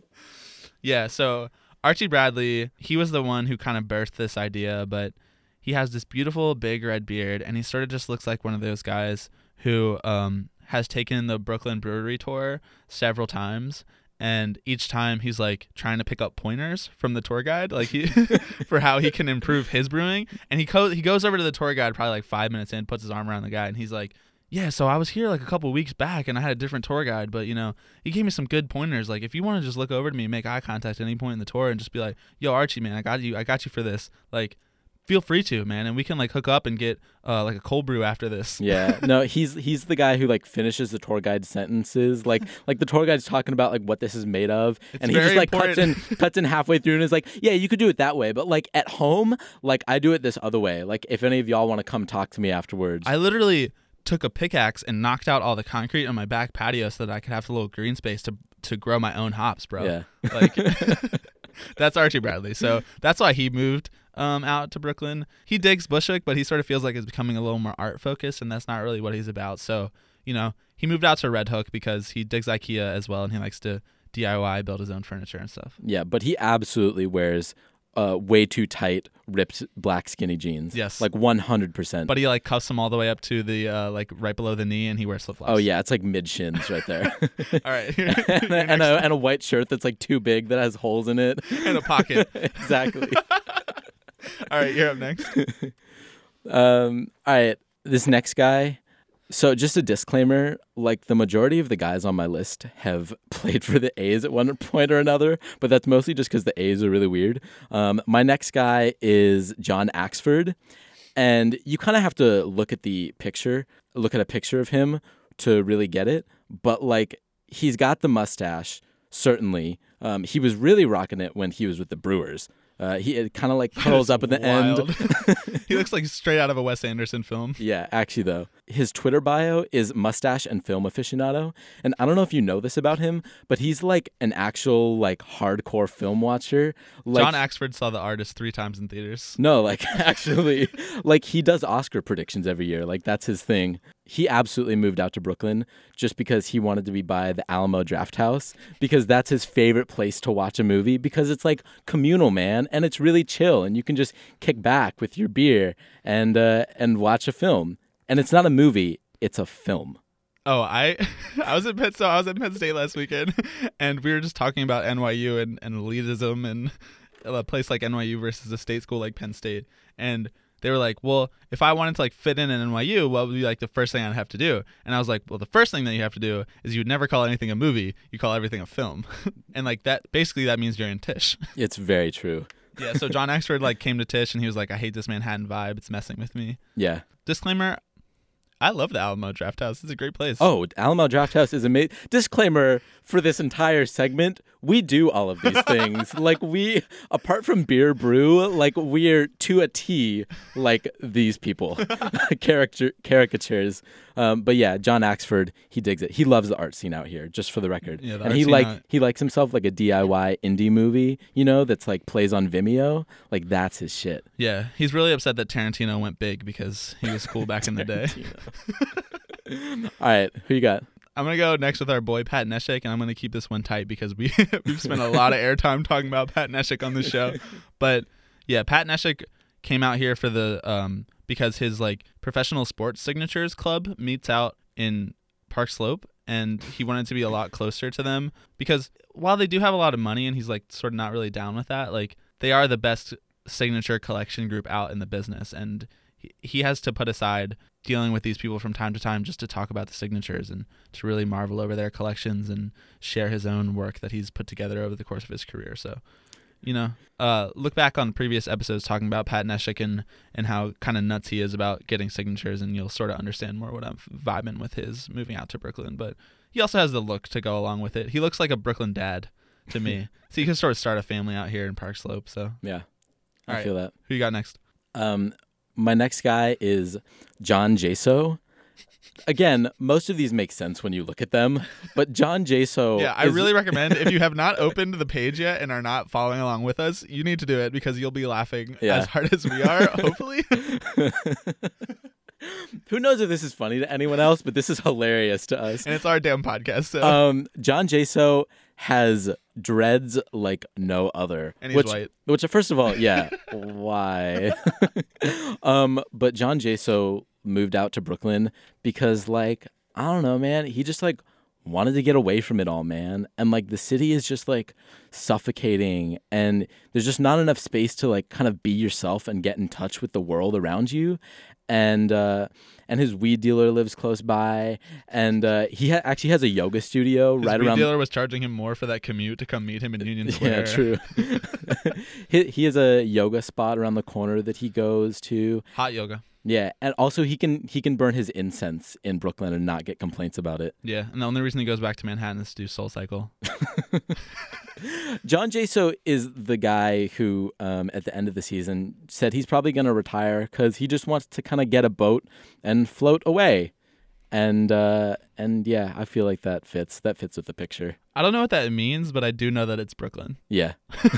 Yeah, so Archie Bradley, he was the one who kind of birthed this idea, but he has this beautiful big red beard, and he sort of just looks like one of those guys who has taken the Brooklyn Brewery tour several times, and each time he's like trying to pick up pointers from the tour guide, like for how he can improve his brewing. And he goes over to the tour guide probably like 5 minutes in, puts his arm around the guy, and he's like, yeah, so I was here like a couple of weeks back and I had a different tour guide, but he gave me some good pointers. Like, if you want to just look over to me, make eye contact at any point in the tour and just be like, yo, Archie, man, I got you for this. Like, feel free to, man, and we can like hook up and get like a cold brew after this. Yeah, no, he's the guy who like finishes the tour guide sentences, like the tour guide's talking about like what this is made of, and he just like cuts in halfway through and is like, yeah, you could do it that way, but like at home, like I do it this other way. Like, if any of y'all want to come talk to me afterwards. I literally took a pickaxe and knocked out all the concrete on my back patio so that I could have a little green space to grow my own hops, bro. Yeah. Like, that's Archie Bradley. So that's why he moved out to Brooklyn. He digs Bushwick, but he sort of feels like it's becoming a little more art focused, and that's not really what he's about. So, he moved out to Red Hook because he digs IKEA as well, and he likes to DIY, build his own furniture and stuff. Yeah, but he absolutely wears way too tight, ripped black skinny jeans. Yes. Like 100%. But he like cuffs them all the way up to the like right below the knee, and he wears flip flops. Oh yeah, it's like mid shins right there. All right. and a white shirt that's like too big that has holes in it. And a pocket. Exactly. All right, you're up next. All right, this next guy. So just a disclaimer, like the majority of the guys on my list have played for the A's at one point or another, but that's mostly just because the A's are really weird. My next guy is John Axford, and you kind of have to look at a picture of him to really get it, but like he's got the mustache, certainly. He was really rocking it when he was with the Brewers. He kind of like curls up at the end. He looks like straight out of a Wes Anderson film. Yeah, actually though. His Twitter bio is mustache and film aficionado. And I don't know if you know this about him, but he's like an actual like hardcore film watcher. Like, John Axford saw The Artist 3 times in theaters. No, like actually, like he does Oscar predictions every year. Like that's his thing. He absolutely moved out to Brooklyn just because he wanted to be by the Alamo Drafthouse, because that's his favorite place to watch a movie, because it's like communal, man, and it's really chill, and you can just kick back with your beer and watch a film. And it's not a movie, it's a film. Oh, I was at Penn State last weekend, and we were just talking about NYU and elitism and a place like NYU versus a state school like Penn State. And they were like, well, if I wanted to like fit in NYU, what would be like the first thing I'd have to do? And I was like, well, the first thing that you have to do is you would never call anything a movie. You call everything a film. And like that, basically that means you're in Tisch. It's very true. Yeah. So John Axford like came to Tisch and he was like, I hate this Manhattan vibe. It's messing with me. Yeah. Disclaimer, I love the Alamo Drafthouse. It's a great place. Oh, Alamo Drafthouse is amazing. Disclaimer for this entire segment, we do all of these things. Like we, apart from beer brew, like we're to a T like these people. Caricatures. But yeah, John Axford, he digs it. He loves the art scene out here, just for the record. Yeah, the and art he likes himself like a DIY indie movie, you know, that's like plays on Vimeo. Like that's his shit. Yeah. He's really upset that Tarantino went big because he was cool back in the day. All right, who you got? I'm going to go next with our boy Pat Neshek, and I'm going to keep this one tight because we've spent a lot of airtime talking about Pat Neshek on this show. But yeah, Pat Neshek came out here for the because his like professional sports signatures club meets out in Park Slope, and he wanted to be a lot closer to them because while they do have a lot of money and he's like sort of not really down with that, like they are the best signature collection group out in the business, and he has to put aside dealing with these people from time to time just to talk about the signatures and to really marvel over their collections and share his own work that he's put together over the course of his career. So, you know, look back on previous episodes talking about Pat Neshek and how kind of nuts he is about getting signatures, and you'll sort of understand more what I'm vibing with his moving out to Brooklyn. But he also has the look to go along with it. He looks like a Brooklyn dad to me. So you can sort of start a family out here in Park Slope. So Yeah, All right. feel that. Who you got next? My next guy is John Jaso. Again, most of these make sense when you look at them, but John Jaso. Yeah, I really recommend if you have not opened the page yet and are not following along with us, you need to do it because you'll be laughing as hard as we are, hopefully. Who knows if this is funny to anyone else, but this is hilarious to us. And it's our damn podcast. So. John Jaso has dreads like no other. And he's white. Which, first of all, yeah, why? But John Jaso moved out to Brooklyn because, like, I don't know, man. He just, like, wanted to get away from it all, man. And, like, the city is just, like, suffocating. And there's just not enough space to, like, kind of be yourself and get in touch with the world around you. And his weed dealer lives close by, and he actually has a yoga studio his right weed around. His dealer was charging him more for that commute to come meet him in Union Square. Yeah, true. He has a yoga spot around the corner that he goes to. Hot yoga. Yeah, and also he can burn his incense in Brooklyn and not get complaints about it. Yeah, and the only reason he goes back to Manhattan is to do Soul Cycle. John Jaso is the guy who, at the end of the season, said he's probably going to retire because he just wants to kind of get a boat and float away. And yeah, I feel like that fits with the picture. I don't know what that means, but I do know that it's Brooklyn. Yeah.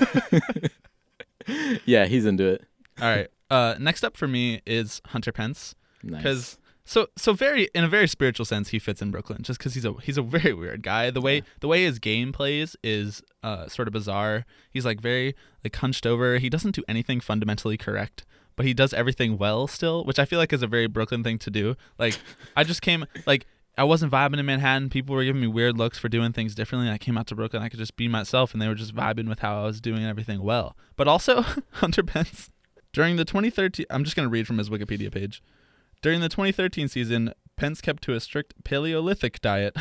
Yeah, he's into it. All right. Next up for me is Hunter Pence. Nice. So very in a very spiritual sense, he fits in Brooklyn just because he's a very weird guy. The way his game plays is sort of bizarre. He's like very like hunched over. He doesn't do anything fundamentally correct, but he does everything well still, which I feel like is a very Brooklyn thing to do. Like I wasn't vibing in Manhattan. People were giving me weird looks for doing things differently. I came out to Brooklyn. I could just be myself, and they were just vibing with how I was doing everything well. But also, Hunter Pence, during the 2013, I'm just going to read from his Wikipedia page. During the 2013 season, Pence kept to a strict Paleolithic diet.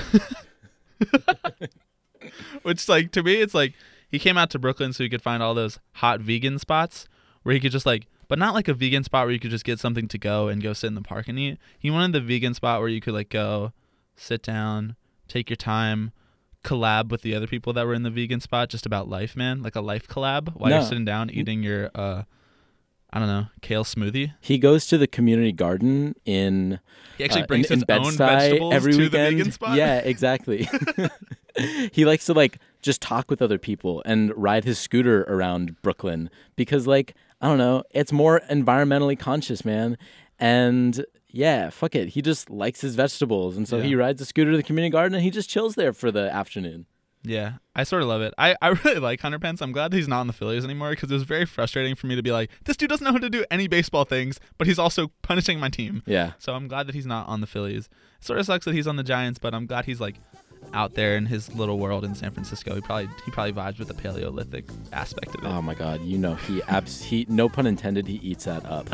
Which, like, to me, it's like he came out to Brooklyn so he could find all those hot vegan spots where he could just, like, but not like a vegan spot where you could just get something to go and go sit in the park and eat. He wanted the vegan spot where you could, like, go, sit down, take your time, collab with the other people that were in the vegan spot just about life, man. Like a life collab while you're sitting down eating your, I don't know, kale smoothie. He goes to the community garden in He actually brings in his own Bed-Stuy vegetables every to weekend. the vegan spot. Yeah, exactly. He likes to like just talk with other people and ride his scooter around Brooklyn because like, I don't know, it's more environmentally conscious, man. And yeah, fuck it. He just likes his vegetables. And so he rides a scooter to the community garden and he just chills there for the afternoon. Yeah, I sort of love it. I really like Hunter Pence. I'm glad that he's not in the Phillies anymore because it was very frustrating for me to be like, this dude doesn't know how to do any baseball things, but he's also punishing my team. Yeah. So I'm glad that he's not on the Phillies. It sort of sucks that he's on the Giants, but I'm glad he's like out there in his little world in San Francisco. He probably vibes with the Paleolithic aspect of it. Oh my God, you know he no pun intended, he eats that up.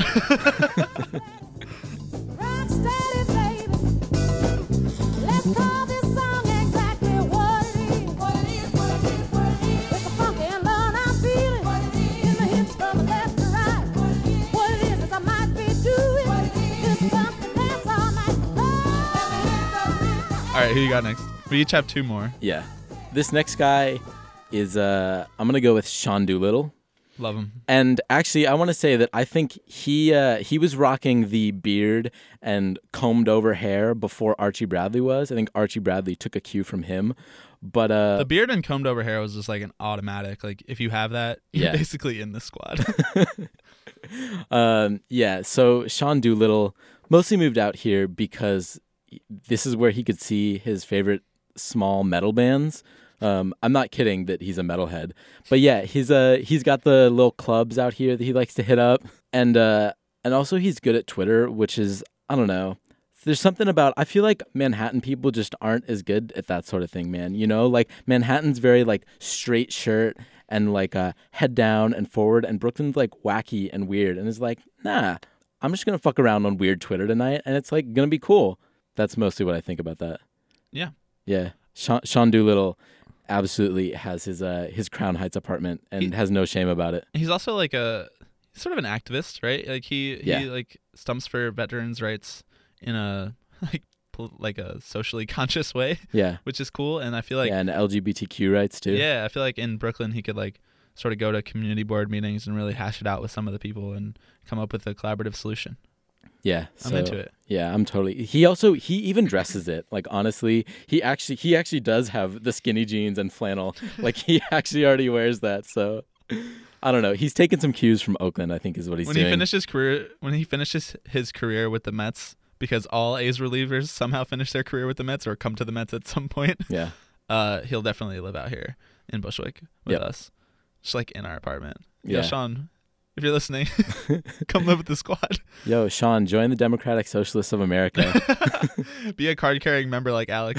Rock steady, baby. Let's call this song exactly what it is. What it is, what it is, what it is. It's a funky and love I'm feeling. What it is. In the hips from the left to right. What it is I might be doing. What it is. This funky dance all night. All right, who you got next? We each have 2 more. Yeah. This next guy is I'm gonna go with Sean Doolittle. Love him. And actually, I want to say that I think he was rocking the beard and combed over hair before Archie Bradley was. I think Archie Bradley took a cue from him. But The beard and combed over hair was just like an automatic. Like if you have that, you're Yeah. basically in the squad. yeah. So Sean Doolittle mostly moved out here because this is where he could see his favorite small metal bands. I'm not kidding that he's a metalhead, but yeah, he's got the little clubs out here that he likes to hit up, and also he's good at Twitter, which is, I don't know. There's something about, I feel like Manhattan people just aren't as good at that sort of thing, man. You know, like Manhattan's very like straight shirt and like head down and forward, and Brooklyn's like wacky and weird, and it's like, nah, I'm just gonna fuck around on weird Twitter tonight, and it's like gonna be cool. That's mostly what I think about that. Yeah. Yeah, Sean Doolittle absolutely has his Crown Heights apartment and has no shame about it. He's also like sort of an activist, right? Like he like stumps for veterans' rights in a like a socially conscious way. Yeah, which is cool. And I feel like and LGBTQ rights too. Yeah, I feel like in Brooklyn he could like sort of go to community board meetings and really hash it out with some of the people and come up with a collaborative solution. Yeah, I'm into it. Yeah, I'm totally. He even dresses it. Like honestly, he actually does have the skinny jeans and flannel. Like he actually already wears that. So I don't know. He's taking some cues from Oakland, I think is what he's doing. When he finishes his career with the Mets, because all A's relievers somehow finish their career with the Mets or come to the Mets at some point. Yeah. He'll definitely live out here in Bushwick with us, just like in our apartment. Yeah, Sean, if you're listening, come live with the squad. Yo, Sean, join the Democratic Socialists of America. Be a card-carrying member like Alex.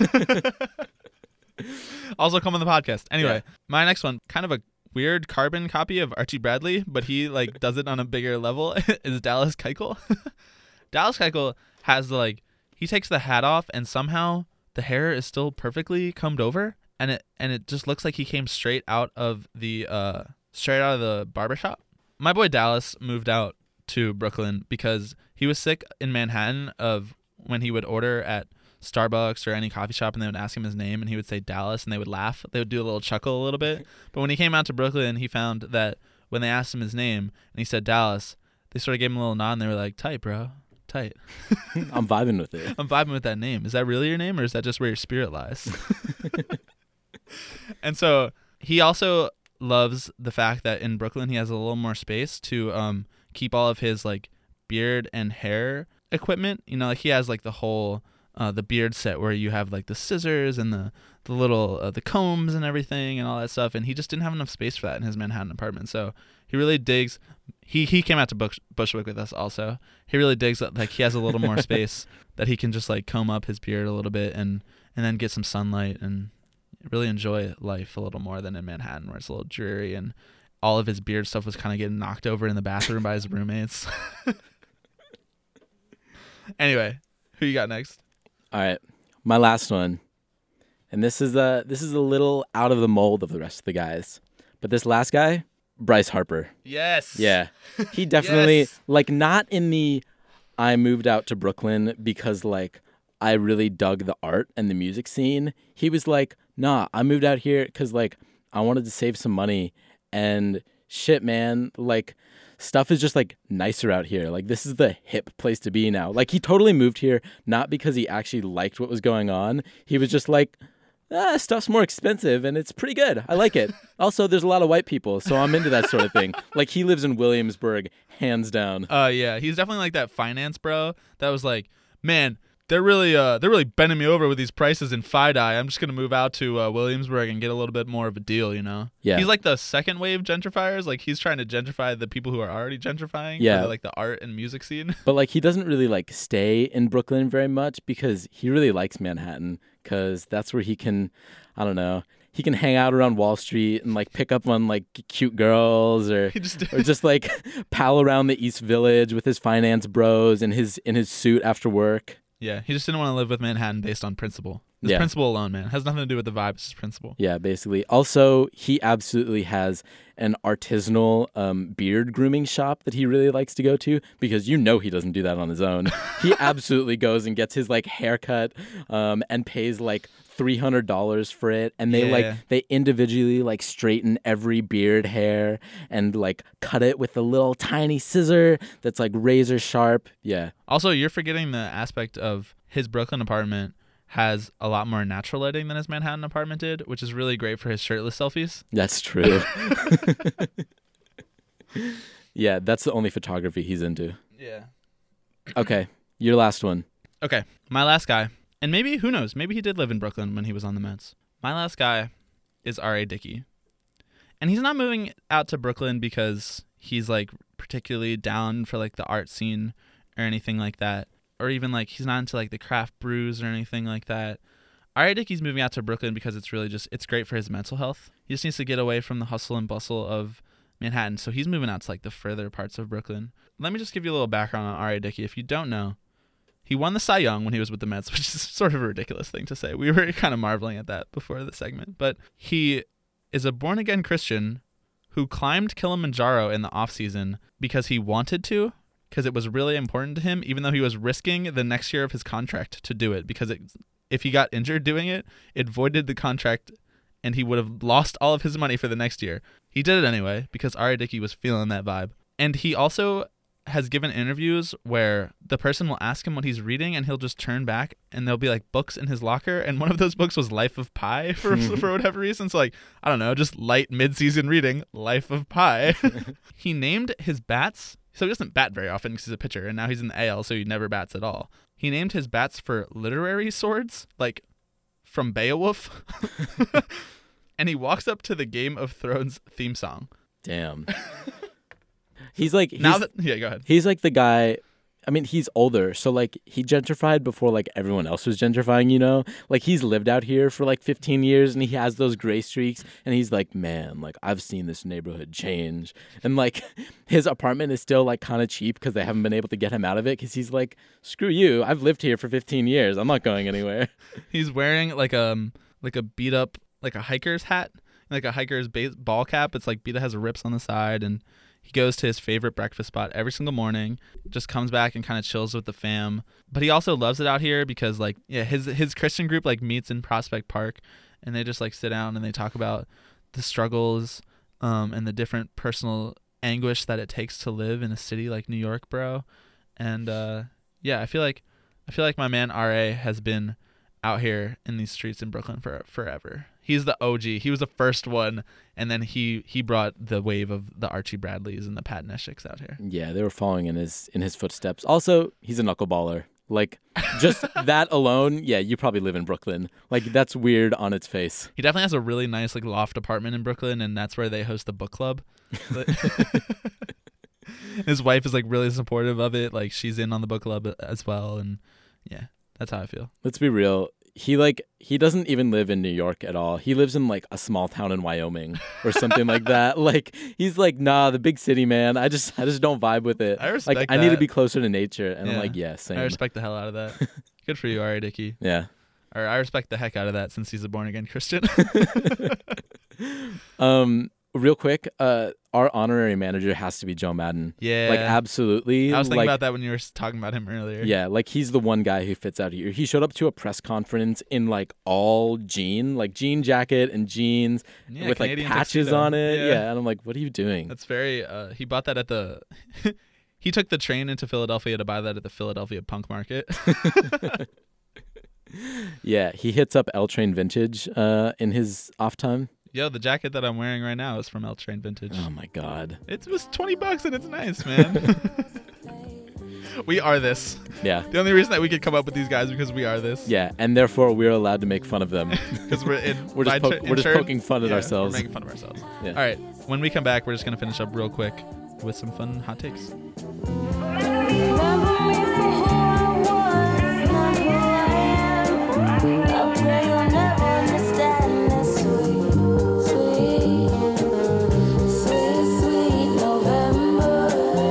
Also come on the podcast. Anyway, My next one, kind of a weird carbon copy of Archie Bradley, but he like does it on a bigger level, is Dallas Keuchel. Dallas Keuchel has he takes the hat off and somehow the hair is still perfectly combed over, and it just looks like he came straight out of the barbershop. My boy Dallas moved out to Brooklyn because he was sick in Manhattan of when he would order at Starbucks or any coffee shop and they would ask him his name and he would say Dallas and they would laugh. They would do a little chuckle a little bit. But when he came out to Brooklyn, he found that when they asked him his name and he said Dallas, they sort of gave him a little nod and they were like, tight, bro. Tight. I'm vibing with it. I'm vibing with that name. Is that really your name or is that just where your spirit lies? And so he also loves the fact that in Brooklyn he has a little more space to keep all of his like beard and hair equipment. You know, like he has like the whole the beard set where you have like the scissors and the little the combs and everything and all that stuff, and he just didn't have enough space for that in his Manhattan apartment. So he really digs. He came out to Bushwick with us also. He really digs that like he has a little more space that he can just like comb up his beard a little bit and then get some sunlight and really enjoy life a little more than in Manhattan where it's a little dreary and all of his beard stuff was kind of getting knocked over in the bathroom by his roommates. Anyway, who you got next? All right, my last one, and this is a little out of the mold of the rest of the guys, but this last guy, Bryce Harper. Yes. Yeah, he definitely Yes. like not in the I moved out to Brooklyn because like I really dug the art and the music scene. He was like, nah, I moved out here because like I wanted to save some money and shit, man, like stuff is just like nicer out here. Like this is the hip place to be now. Like he totally moved here not because he actually liked what was going on. He was just like, stuff's more expensive and it's pretty good. I like it. Also, there's a lot of white people, so I'm into that sort of thing. Like he lives in Williamsburg, hands down. Yeah, he's definitely like that finance bro that was like, man, they're really bending me over with these prices in FiDi. I'm just gonna move out to Williamsburg and get a little bit more of a deal, you know. Yeah. He's like the second wave gentrifiers. Like he's trying to gentrify the people who are already gentrifying. Yeah. For the, like the art and music scene. But like he doesn't really like stay in Brooklyn very much because he really likes Manhattan because that's where he can, I don't know, he can hang out around Wall Street and like pick up on like cute girls or just like pal around the East Village with his finance bros in his suit after work. Yeah, he just didn't want to live with Manhattan based on principle. His Yeah. principle alone, man. It has nothing to do with the vibe. It's just principle. Yeah, basically. Also, he absolutely has an artisanal beard grooming shop that he really likes to go to because you know he doesn't do that on his own. He absolutely goes and gets his like haircut and pays like $300 for it, and they Yeah. they individually like straighten every beard hair and like cut it with a little tiny scissor that's like razor sharp. Yeah. Also, you're forgetting the aspect of his Brooklyn apartment has a lot more natural lighting than his Manhattan apartment did, which is really great for his shirtless selfies. That's true. Yeah, that's the only photography he's into. Yeah. Okay, your last one. Okay, my last guy, and maybe, who knows, maybe he did live in Brooklyn when he was on the Mets. My last guy is R.A. Dickey. And he's not moving out to Brooklyn because he's like particularly down for like the art scene or anything like that. Or even like he's not into like the craft brews or anything like that. R.A. Dickey's moving out to Brooklyn because it's really just, it's great for his mental health. He just needs to get away from the hustle and bustle of Manhattan. So he's moving out to like the further parts of Brooklyn. Let me just give you a little background on R.A. Dickey. If you don't know, he won the Cy Young when he was with the Mets, which is sort of a ridiculous thing to say. We were kind of marveling at that before the segment. But he is a born-again Christian who climbed Kilimanjaro in the offseason because he wanted to, because it was really important to him, even though he was risking the next year of his contract to do it, because if he got injured doing it, it voided the contract and he would have lost all of his money for the next year. He did it anyway because R.A. Dickey was feeling that vibe. And he also has given interviews where the person will ask him what he's reading and he'll just turn back and there'll be like books in his locker, and one of those books was Life of Pi for whatever reason. So like, I don't know, just light mid-season reading, Life of Pi. He named his bats, so he doesn't bat very often because he's a pitcher, and now he's in the AL, so he never bats at all. He named his bats for literary swords, like from Beowulf. And he walks up to the Game of Thrones theme song. Damn. He's like, Yeah, go ahead. he's like the guy. I mean, he's older, so like he gentrified before like everyone else was gentrifying, you know? Like he's lived out here for like 15 years and he has those gray streaks and he's like, man, like I've seen this neighborhood change. And like his apartment is still like kind of cheap because they haven't been able to get him out of it because he's like, screw you, I've lived here for 15 years. I'm not going anywhere. He's wearing like a beat up, like a hiker's hat, like a hiker's ball cap. It's like beat, has rips on the side, and he goes to his favorite breakfast spot every single morning, just comes back and kind of chills with the fam. But he also loves it out here because like, yeah, his Christian group like meets in Prospect Park and they just like sit down and they talk about the struggles and the different personal anguish that it takes to live in a city like New York, bro. And yeah, I feel like my man R.A. has been out here in these streets in Brooklyn for forever. He's the OG. He was the first one, and then he brought the wave of the Archie Bradleys and the Pat Neshicks out here. Yeah, they were following in his footsteps. Also, he's a knuckleballer. Like just that alone, yeah, you probably live in Brooklyn. Like that's weird on its face. He definitely has a really nice like loft apartment in Brooklyn, and that's where they host the book club. His wife is like really supportive of it. Like she's in on the book club as well, and yeah, that's how I feel. Let's be real. He doesn't even live in New York at all. He lives in like a small town in Wyoming or something like that. Like he's like, nah, the big city, man. I just don't vibe with it. I respect like I need to that. be closer to nature. And I'm Yeah. like, yeah, same. I respect the hell out of that. Good for you, R.A. Dickey. Yeah. Or I respect the heck out of that since he's a born again Christian. Real quick, our honorary manager has to be Joe Madden. Yeah. Like absolutely. I was thinking like, about that when you were talking about him earlier. Yeah, like he's the one guy who fits out here. He showed up to a press conference in like all jean jacket and jeans Yeah, with Canadian like patches tuxedo. on it. Yeah. Yeah, and I'm like, what are you doing? That's very, he bought that at the, he took the train into Philadelphia to buy that at the Philadelphia Punk Market. Yeah, he hits up L Train Vintage in his off time. Yo, the jacket that I'm wearing right now is from L Train Vintage. Oh my god. It was $20 and it's nice, man. We are this. Yeah. The only reason that we could come up with these guys is because we are this. Yeah, and therefore we're allowed to make fun of them. Because we're just poking fun at ourselves. We're making fun of ourselves. Yeah. All right. When we come back, we're just gonna finish up real quick with some fun hot takes. Remember me for who I was, not who I am. I pray you'll never understand this sweet, sweet, sweet, sweet November.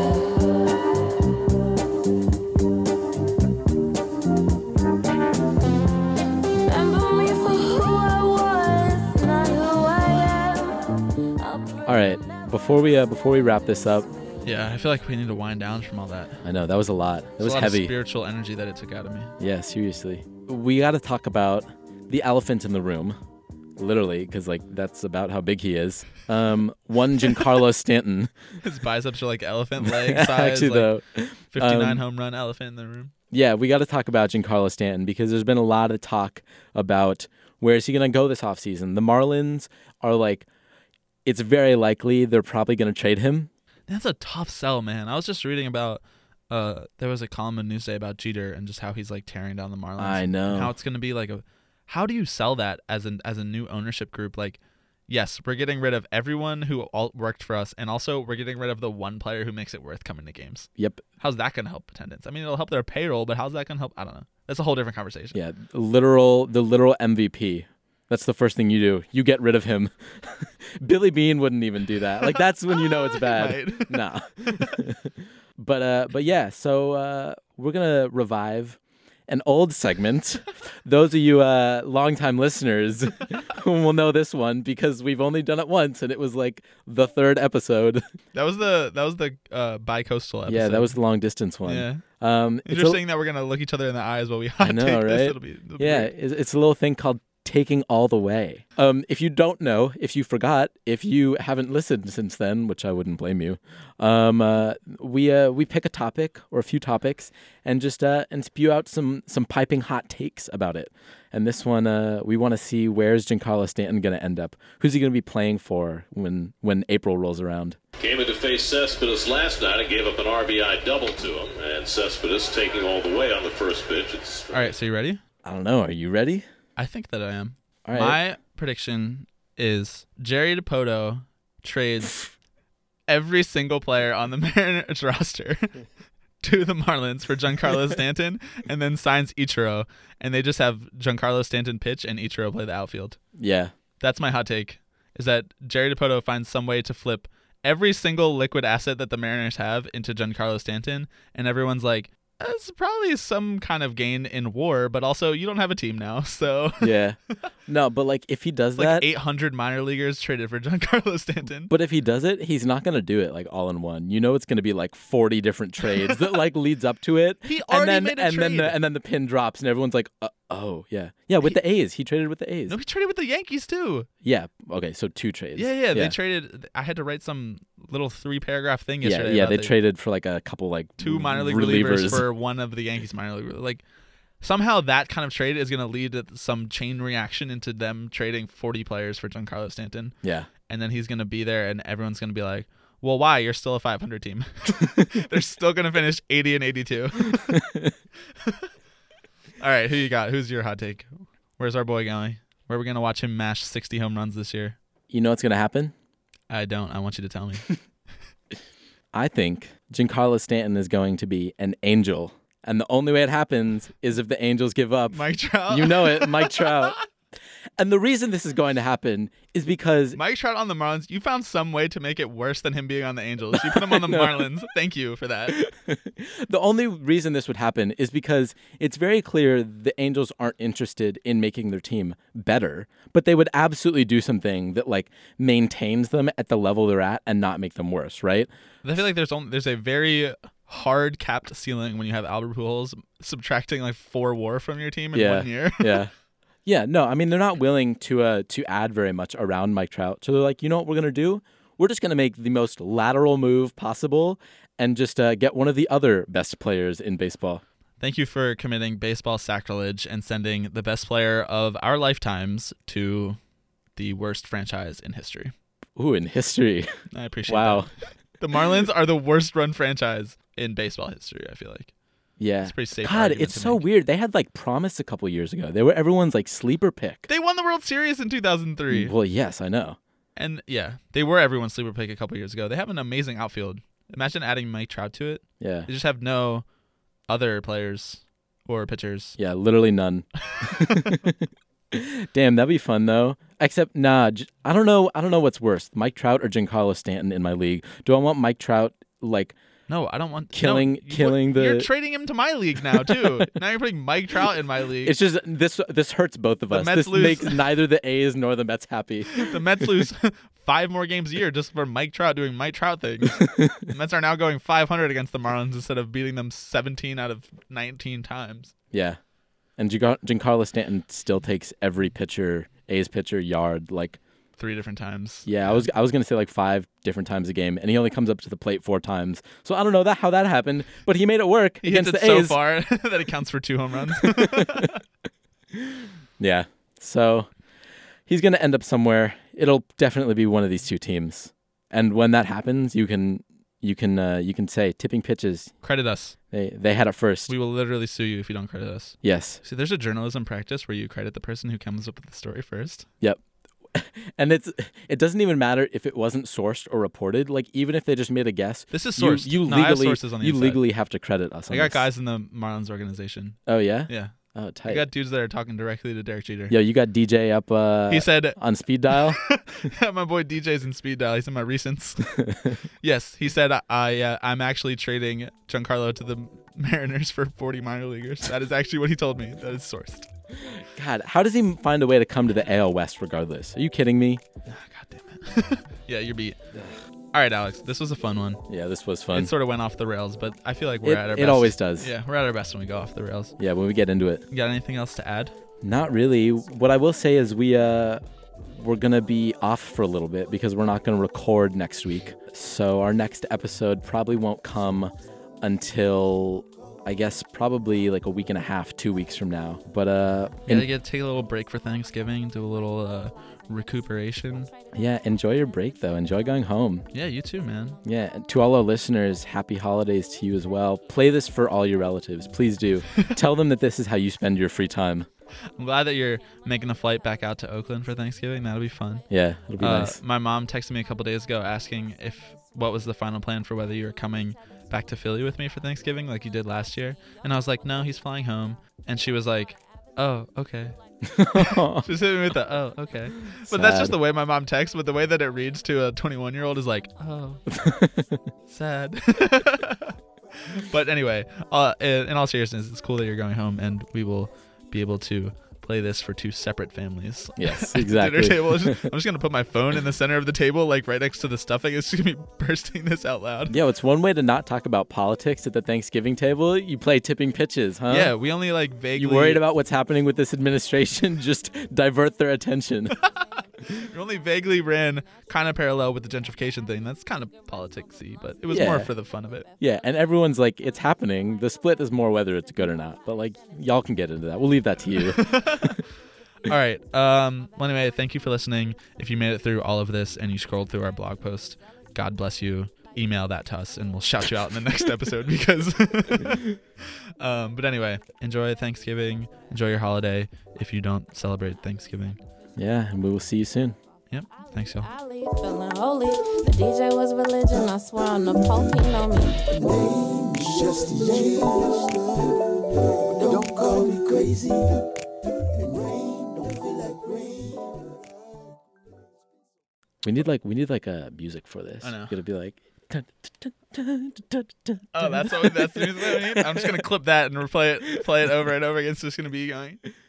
Remember me for who I was, not who I am. I'll pray All right. Before we wrap this up, Yeah, I feel like we need to wind down from all that. I know that was a lot. It There's was a lot heavy. of spiritual energy that it took out of me. Yeah, seriously. We got to talk about the elephant in the room, literally, because like that's about how big he is. One Giancarlo Stanton. His biceps are like elephant leg size. Actually, like though, 59 home run elephant in the room. yeah, we got to talk about Giancarlo Stanton because there's been a lot of talk about where is he going to go this offseason. The Marlins are like, it's very likely they're probably going to trade him. That's a tough sell, man. I was just reading about there was a column in Newsday about Jeter and just how he's like tearing down the Marlins. I know. And how it's going to be like how do you sell that as a new ownership group? Like, yes, we're getting rid of everyone who all worked for us, and also we're getting rid of the one player who makes it worth coming to games. Yep. How's that going to help attendance? I mean, it'll help their payroll, but how's that going to help? I don't know. That's a whole different conversation. Yeah, the literal MVP. That's the first thing you do. You get rid of him. Billy Bean wouldn't even do that. Like that's when you know it's bad. Nah. But yeah, so we're gonna revive an old segment. Those of you longtime listeners will know this one because we've only done it once, and it was like the third episode. That was the bi-coastal episode. Yeah, that was the long distance one. Yeah. It's Interesting that we're gonna look each other in the eyes while we hot I know, take right? this. It'll be Yeah, great. it's a little thing called taking all the way. If you don't know, if you forgot, if you haven't listened since then, which I wouldn't blame you, we pick a topic or a few topics and just and spew out some piping hot takes about it. And this one, we want to see where's Giancarlo Stanton going to end up? Who's he going to be playing for when April rolls around? Came in to face Cespedes last night and gave up an RBI double to him. And Cespedes taking all the way on the first pitch. All right, so you ready? I don't know. Are you ready? I think that I am. All right. My prediction is Jerry DiPoto trades every single player on the Mariners roster to the Marlins for Giancarlo Stanton and then signs Ichiro. And they just have Giancarlo Stanton pitch and Ichiro play the outfield. Yeah. That's my hot take, is that Jerry DiPoto finds some way to flip every single liquid asset that the Mariners have into Giancarlo Stanton. And everyone's like, it's probably some kind of gain in WAR, but also you don't have a team now, so Yeah. No, but like if he does like that, 800 minor leaguers traded for Giancarlo Stanton. but if he does it, he's not going to do it like all in one. You know, it's going to be like 40 different trades that like leads up to it. He already made a trade. And then the pin drops and everyone's like, oh yeah, yeah. With the A's, he traded with the A's. No, he traded with the Yankees too. Yeah. Okay, so 2 trades. Yeah. They traded. I had to write some little 3-paragraph thing yesterday. Yeah. about They traded for like a couple like 2 minor league relievers for one of the Yankees minor league. Like somehow that kind of trade is going to lead to some chain reaction into them trading 40 players for Giancarlo Stanton. Yeah. And then he's going to be there, and everyone's going to be like, well, why? You're still a 500 team. They're still going to finish 80 and 82. All right, who you got? Who's your hot take? Where's our boy going? Where are we going to watch him mash 60 home runs this year? You know what's going to happen? I don't. I want you to tell me. I think Giancarlo Stanton is going to be an Angel. And the only way it happens is if the Angels give up. Mike Trout? You know it, Mike Trout. And the reason this is going to happen is because Mike Trout on the Marlins, you found some way to make it worse than him being on the Angels. You put him on the Marlins. Thank you for that. the only reason this would happen is because it's very clear the Angels aren't interested in making their team better, but they would absolutely do something that like maintains them at the level they're at and not make them worse, right? I feel like there's a very hard capped ceiling when you have Albert Pujols subtracting like 4 WAR from your team in 1 year. Yeah. Yeah, no, I mean, they're not willing to add very much around Mike Trout. So they're like, you know what we're going to do? We're just going to make the most lateral move possible and just get one of the other best players in baseball. Thank you for committing baseball sacrilege and sending the best player of our lifetimes to the worst franchise in history. Ooh, in history. I appreciate Wow. that. The Marlins are the worst run franchise in baseball history, I feel like. Yeah. It's a pretty safe God, argument it's to so make. weird. They had like promise a couple years ago. They were everyone's like sleeper pick. They won the World Series in 2003. Well, yes, I know. And yeah, they were everyone's sleeper pick a couple years ago. They have an amazing outfield. Imagine adding Mike Trout to it. Yeah. They just have no other players or pitchers. Yeah, literally none. Damn, that'd be fun though. Except, nah, I don't know what's worse, Mike Trout or Giancarlo Stanton in my league. Do I want Mike Trout like No, I don't want killing the? You're trading him to my league now too. Now you're putting Mike Trout in my league. It's just this hurts both of The us. Mets This lose. makes neither the A's nor the Mets happy. The Mets lose 5 more games a year just for Mike Trout doing Mike Trout things. The Mets are now going 500 against the Marlins instead of beating them 17 out of 19 times. Yeah, and Giancarlo Stanton still takes every A's pitcher yard like. 3 different times. Yeah, I was gonna say like 5 different times a game, and he only comes up to the plate 4 times. So I don't know how that happened, but he made it work He hits against it the so A's. far that it counts for 2 home runs. Yeah, so he's gonna end up somewhere. It'll definitely be one of these 2 teams, and when that happens, you can say tipping pitches. Credit us. They had it first. We will literally sue you if you don't credit us. Yes. See, there's a journalism practice where you credit the person who comes up with the story first. Yep. And it doesn't even matter if it wasn't sourced or reported. Like even if they just made a guess, This is sourced. You No, I have legally sources on the you inside. legally have to credit us. I On got this. guys in the Marlins organization. Oh yeah. Yeah. Oh I tight. got dudes that are talking directly to Derek Jeter. Yo, you got DJ up. He said on speed dial. my boy DJ's in speed dial. He's in my recents. Yes, he said I'm actually trading Giancarlo to the Mariners for 40 minor leaguers. That is actually what he told me. That is sourced. God, how does he find a way to come to the AL West regardless? Are you kidding me? God damn it. Yeah, you're beat. All right, Alex. This was a fun one. Yeah, this was fun. It sort of went off the rails, but I feel like we're at our best. It always does. Yeah, we're at our best when we go off the rails. Yeah, when we get into it. You got anything else to add? Not really. What I will say is we're gonna be off for a little bit because we're not gonna record next week. So our next episode probably won't come until I guess probably like a week and a half, 2 weeks from now. But Take a little break for Thanksgiving, do a little recuperation. Yeah, enjoy your break though. Enjoy going home. Yeah, you too, man. Yeah, and to all our listeners, happy holidays to you as well. Play this for all your relatives. Please do. Tell them that this is how you spend your free time. I'm glad that you're making a flight back out to Oakland for Thanksgiving. That'll be fun. Yeah, it'll be nice. My mom texted me a couple days ago asking what was the final plan for whether you were coming back to Philly with me for Thanksgiving like you did last year. And I was like, no, he's flying home. And she was like, oh, okay. Just hit me with the, oh, okay. But that's just the way my mom texts. But the way that it reads to a 21-year-old is like, oh, sad. But anyway, in all seriousness, it's cool that you're going home, and we will be able to play this for 2 separate families. Yes, at exactly. The dinner table. I'm just gonna put my phone in the center of the table, like right next to the stuffing. It's just gonna be bursting this out loud. Yeah, it's one way to not talk about politics at the Thanksgiving table. You play tipping pitches, huh? Yeah, we only like vaguely. You worried about what's happening with this administration? Just divert their attention. We only vaguely ran kind of parallel with the gentrification thing. That's kind of politics-y, but it was more for the fun of it. Yeah, and everyone's like, it's happening. The split is more whether it's good or not. But like, y'all can get into that. We'll leave that to you. All right. Well, anyway, thank you for listening. If you made it through all of this and you scrolled through our blog post, God bless you. Email that to us, and we'll shout you out in the next episode because. But anyway, enjoy Thanksgiving. Enjoy your holiday if you don't celebrate Thanksgiving. Yeah, and we will see you soon. Yep. Thanks, y'all. I leave feeling holy. The DJ was religion. I swear on the Pope, he know me. Just a G. Don't call me crazy. And rain don't feel like rain. We need like a music for this. I know. It's gonna be like. Oh, that's the music that we need. I'm just gonna clip that and play it over and over again. So it's gonna be going.